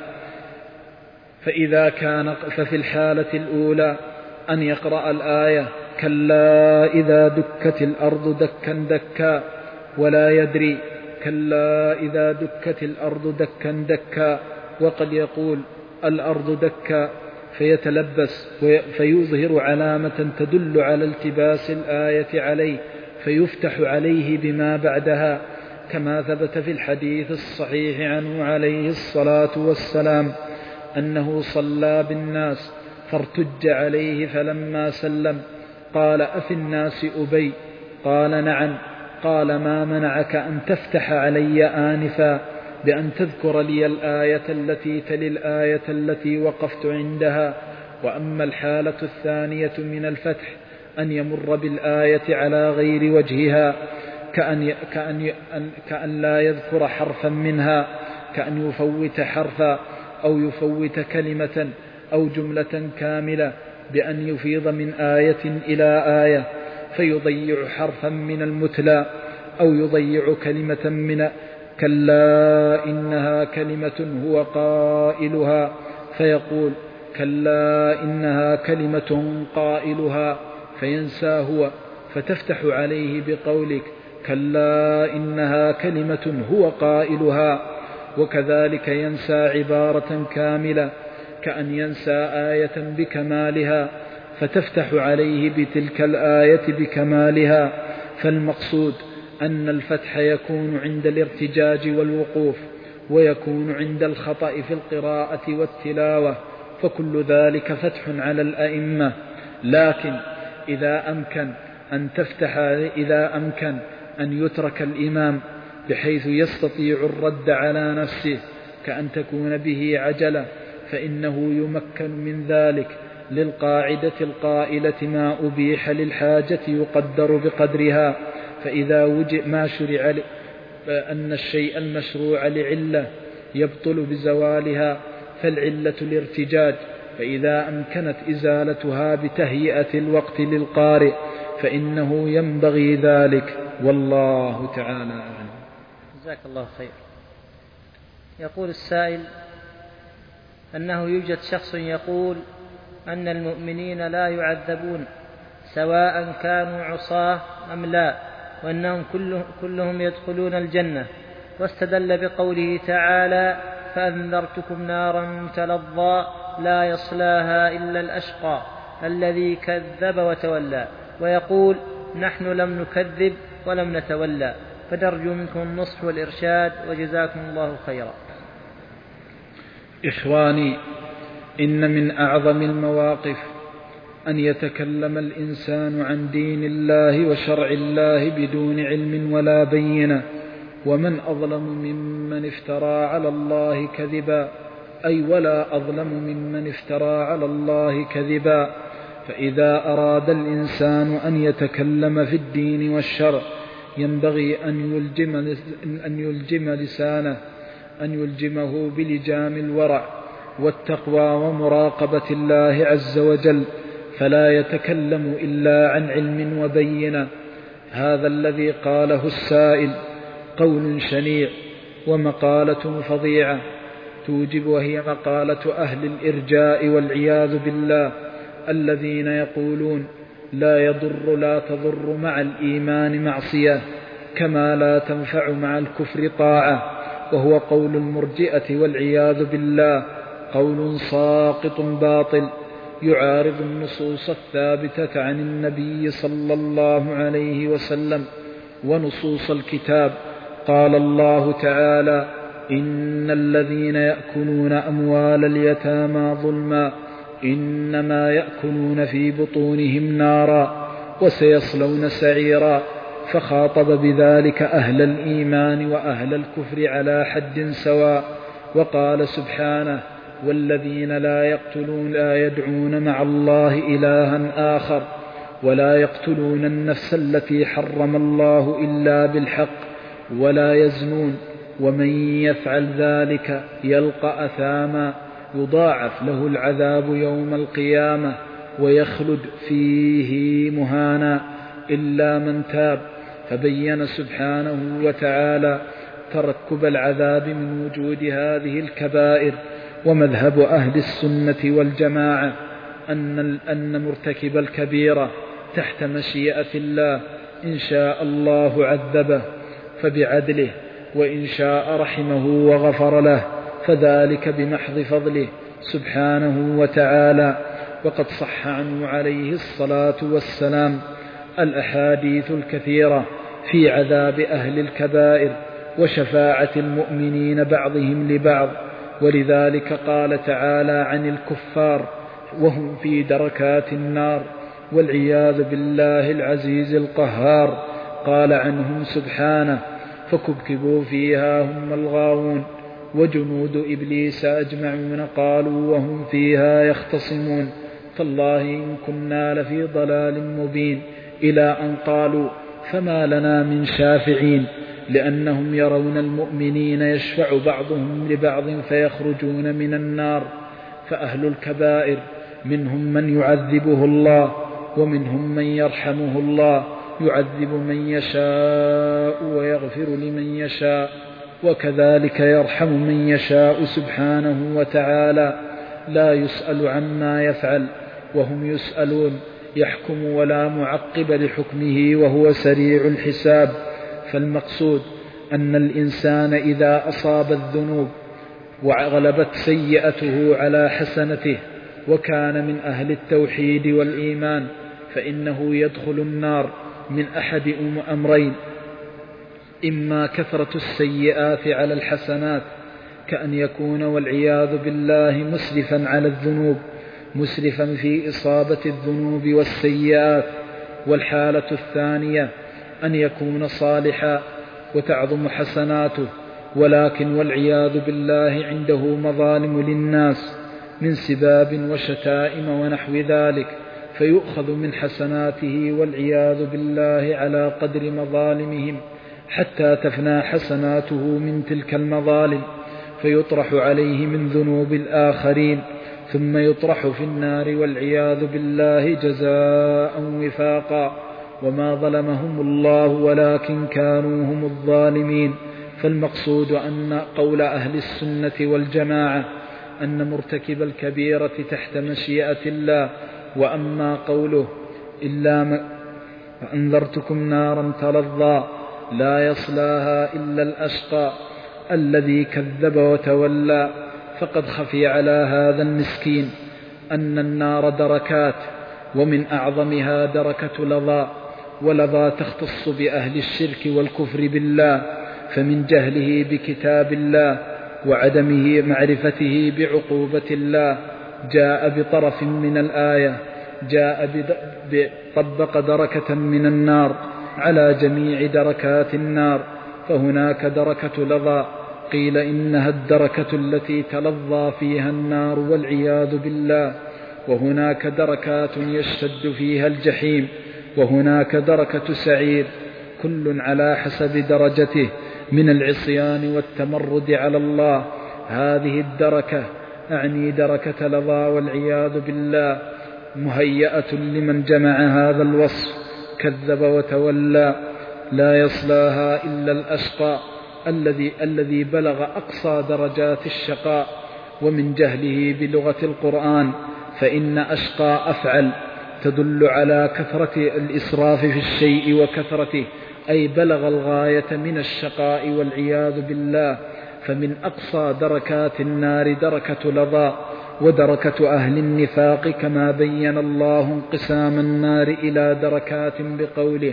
فإذا كان ففي الحالة الأولى أن يقرأ الآية كلا إذا دكت الأرض دكا دكا، ولا يدري كلا إذا دكت الأرض دكا دكا، وقد يقول الأرض دكا فيتلبس فيظهر علامة تدل على التباس الآية عليه، فيفتح عليه بما بعدها، كما ثبت في الحديث الصحيح عنه عليه الصلاة والسلام أنه صلى بالناس فارتج عليه، فلما سلم قال: أفي الناس أبي؟ قال: نعم. قال: ما منعك أن تفتح علي آنفا بأن تذكر لي الآية التي تلي الآية التي وقفت عندها؟ وأما الحالة الثانية من الفتح أن يمر بالآية على غير وجهها، كأن, كأن, كأن لا يذكر حرفا منها، كأن يفوت حرفا أو يفوت كلمة أو جملة كاملة، بأن يفيض من آية إلى آية فيضيع حرفا من المتلى، أو يضيع كلمة من كلا إنها كلمة هو قائلها، فيقول كلا إنها كلمة قائلها، فينسى هو، فتفتح عليه بقولك كلا إنها كلمة هو قائلها. وكذلك ينسى عبارة كاملة، كأن ينسى آية بكمالها، فتفتح عليه بتلك الآية بكمالها. فالمقصود أن الفتح يكون عند الارتجاج والوقوف، ويكون عند الخطأ في القراءة والتلاوة، فكل ذلك فتح على الأئمة. لكن إذا أمكن أن تفتح إذا أمكن أن يترك الإمام بحيث يستطيع الرد على نفسه، كأن تكون به عجلة، فإنه يمكن من ذلك للقاعدة القائلة: ما أبيح للحاجة يقدر بقدرها. فإذا وجد ما شرع أن الشيء المشروع لعلة يبطل بزوالها، فالعلة الارتجاج، فإذا أمكنت إزالتها بتهيئة الوقت للقارئ فإنه ينبغي ذلك، والله تعالى أعلم. جزاك الله خير. يقول السائل أنه يوجد شخص يقول أن المؤمنين لا يعذبون سواء كانوا عصاة أم لا، وأنهم كلهم يدخلون الجنة، واستدل بقوله تعالى فأنذرتكم نارا تلظى لا يصلاها إلا الأشقى الذي كذب وتولى، ويقول نحن لم نكذب ولم نتولى، فنرجو منكم النصح والإرشاد وجزاكم الله خيرا. إخواني، إن من أعظم المواقف أن يتكلم الإنسان عن دين الله وشرع الله بدون علم ولا بينة، ومن أظلم ممن افترى على الله كذبا، أي ولا أظلم ممن افترى على الله كذبا. فإذا أراد الإنسان أن يتكلم في الدين والشرع ينبغي أن يلجم, أن يلجم لسانه أن يلجمه بلجام الورع والتقوى ومراقبة الله عز وجل، فلا يتكلم إلا عن علم وبينة. هذا الذي قاله السائل قول شنيع ومقالة فظيعة توجب، وهي مقالة أهل الإرجاء والعياذ بالله، الذين يقولون لا يضر لا تضر مع الإيمان معصية كما لا تنفع مع الكفر طاعة، وهو قول المرجئة والعياذ بالله، قول ساقط باطل يعارض النصوص الثابتة عن النبي صلى الله عليه وسلم ونصوص الكتاب. قال الله تعالى إن الذين يأكلون أموال اليتامى ظلما إنما يأكلون في بطونهم نارا وسيصلون سعيرا، فخاطب بذلك أهل الإيمان وأهل الكفر على حد سواء، وقال سبحانه والذين لا يقتلون لا يدعون مع الله إلها آخر ولا يقتلون النفس التي حرم الله إلا بالحق ولا يزنون ومن يفعل ذلك يلقى أثاما يضاعف له العذاب يوم القيامة ويخلد فيه مهانا إلا من تاب. فبين سبحانه وتعالى تركب العذاب من وجود هذه الكبائر. ومذهب أهل السنة والجماعة أن, أن مرتكب الكبيرة تحت مشيئة الله، إن شاء الله عذبه فبعدله، وإن شاء رحمه وغفر له فذلك بمحض فضله سبحانه وتعالى. وقد صح عنه عليه الصلاة والسلام الأحاديث الكثيرة في عذاب أهل الكبائر وشفاعة المؤمنين بعضهم لبعض، ولذلك قال تعالى عن الكفار وهم في دركات النار والعياذ بالله العزيز القهار، قال عنهم سبحانه فكبكبوا فيها هم الغاوون وجنود إبليس أجمعون قالوا وهم فيها يختصمون تالله إن كنا لفي ضلال مبين، إلى أن قالوا فما لنا من شافعين، لأنهم يرون المؤمنين يشفع بعضهم لبعض فيخرجون من النار. فأهل الكبائر منهم من يعذبه الله ومنهم من يرحمه الله، يعذب من يشاء ويغفر لمن يشاء، وكذلك يرحم من يشاء سبحانه وتعالى، لا يسأل عما يفعل وهم يسألون، يحكم ولا معقب لحكمه وهو سريع الحساب. فالمقصود أن الإنسان إذا أصاب الذنوب وغلبت سيئته على حسنته وكان من أهل التوحيد والإيمان فإنه يدخل النار من أحد أمرين: إما كثرة السيئات على الحسنات، كأن يكون والعياذ بالله مسرفا على الذنوب، مسرفا في إصابة الذنوب والسيئات. والحالة الثانية أن يكون صالحا وتعظم حسناته، ولكن والعياذ بالله عنده مظالم للناس من سباب وشتائم ونحو ذلك، فيؤخذ من حسناته والعياذ بالله على قدر مظالمهم حتى تفنى حسناته من تلك المظالم، فيطرح عليه من ذنوب الآخرين، ثم يطرح في النار والعياذ بالله جزاء وفاقا. وما ظلمهم الله ولكن كانوا هم الظالمين. فالمقصود أن قول أهل السنة والجماعة أن مرتكب الكبيرة تحت مشيئة الله. وأما قوله إلا ما فأنذرتكم نارا تلظى لا يصلاها إلا الأشقى الذي كذب وتولى، فقد خفي على هذا المسكين أن النار دركات، ومن أعظمها دركة لظى، ولظى تختص بأهل الشرك والكفر بالله، فمن جهله بكتاب الله وعدمه معرفته بعقوبة الله جاء بطرف من الآية، جاء طبق دركة من النار على جميع دركات النار. فهناك دركة لظى قيل إنها الدركة التي تلظى فيها النار والعياذ بالله، وهناك دركات يشتد فيها الجحيم، وهناك دركة سعير، كل على حسب درجته من العصيان والتمرد على الله. هذه الدركة أعني دركة لظى والعياذ بالله مهيئة لمن جمع هذا الوصف كذب وتولى لا يصلاها إلا الأشقى الذي الذي بلغ أقصى درجات الشقاء. ومن جهله بلغة القرآن فإن أشقى أفعل تدل على كثرة الإسراف في الشيء وكثرته، أي بلغ الغاية من الشقاء والعياذ بالله. فمن أقصى دركات النار دركة لظى ودركة أهل النفاق، كما بين الله انقسام النار إلى دركات بقوله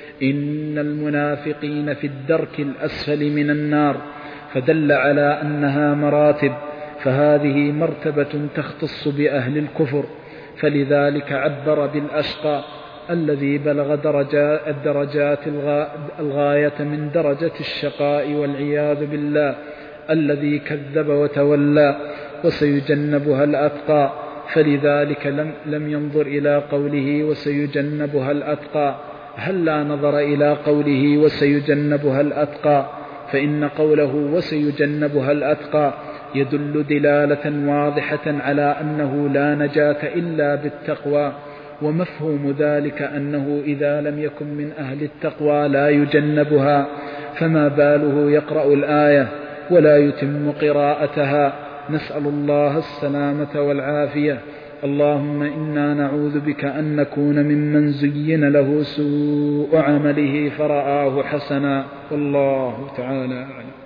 إن المنافقين في الدرك الأسفل من النار، فدل على أنها مراتب، فهذه مرتبة تختص بأهل الكفر، فلذلك عبر بالأشقى الذي بلغ الدرجات الغاية من درجة الشقاء والعياذ بالله الذي كذب وتولى، وسيجنبها الأتقى، فلذلك لم, لم ينظر إلى قوله وسيجنبها الأتقى، هل لا نظر إلى قوله وسيجنبها الأتقى؟ فإن قوله وسيجنبها الأتقى يدل دلالة واضحة على أنه لا نجاة إلا بالتقوى، ومفهوم ذلك أنه إذا لم يكن من أهل التقوى لا يجنبها، فما باله يقرأ الآية ولا يتم قراءتها. نسأل الله السلامة والعافية. اللهم إنا نعوذ بك أن نكون ممن زين له سوء عمله فرآه حسنا، والله تعالى أعلم.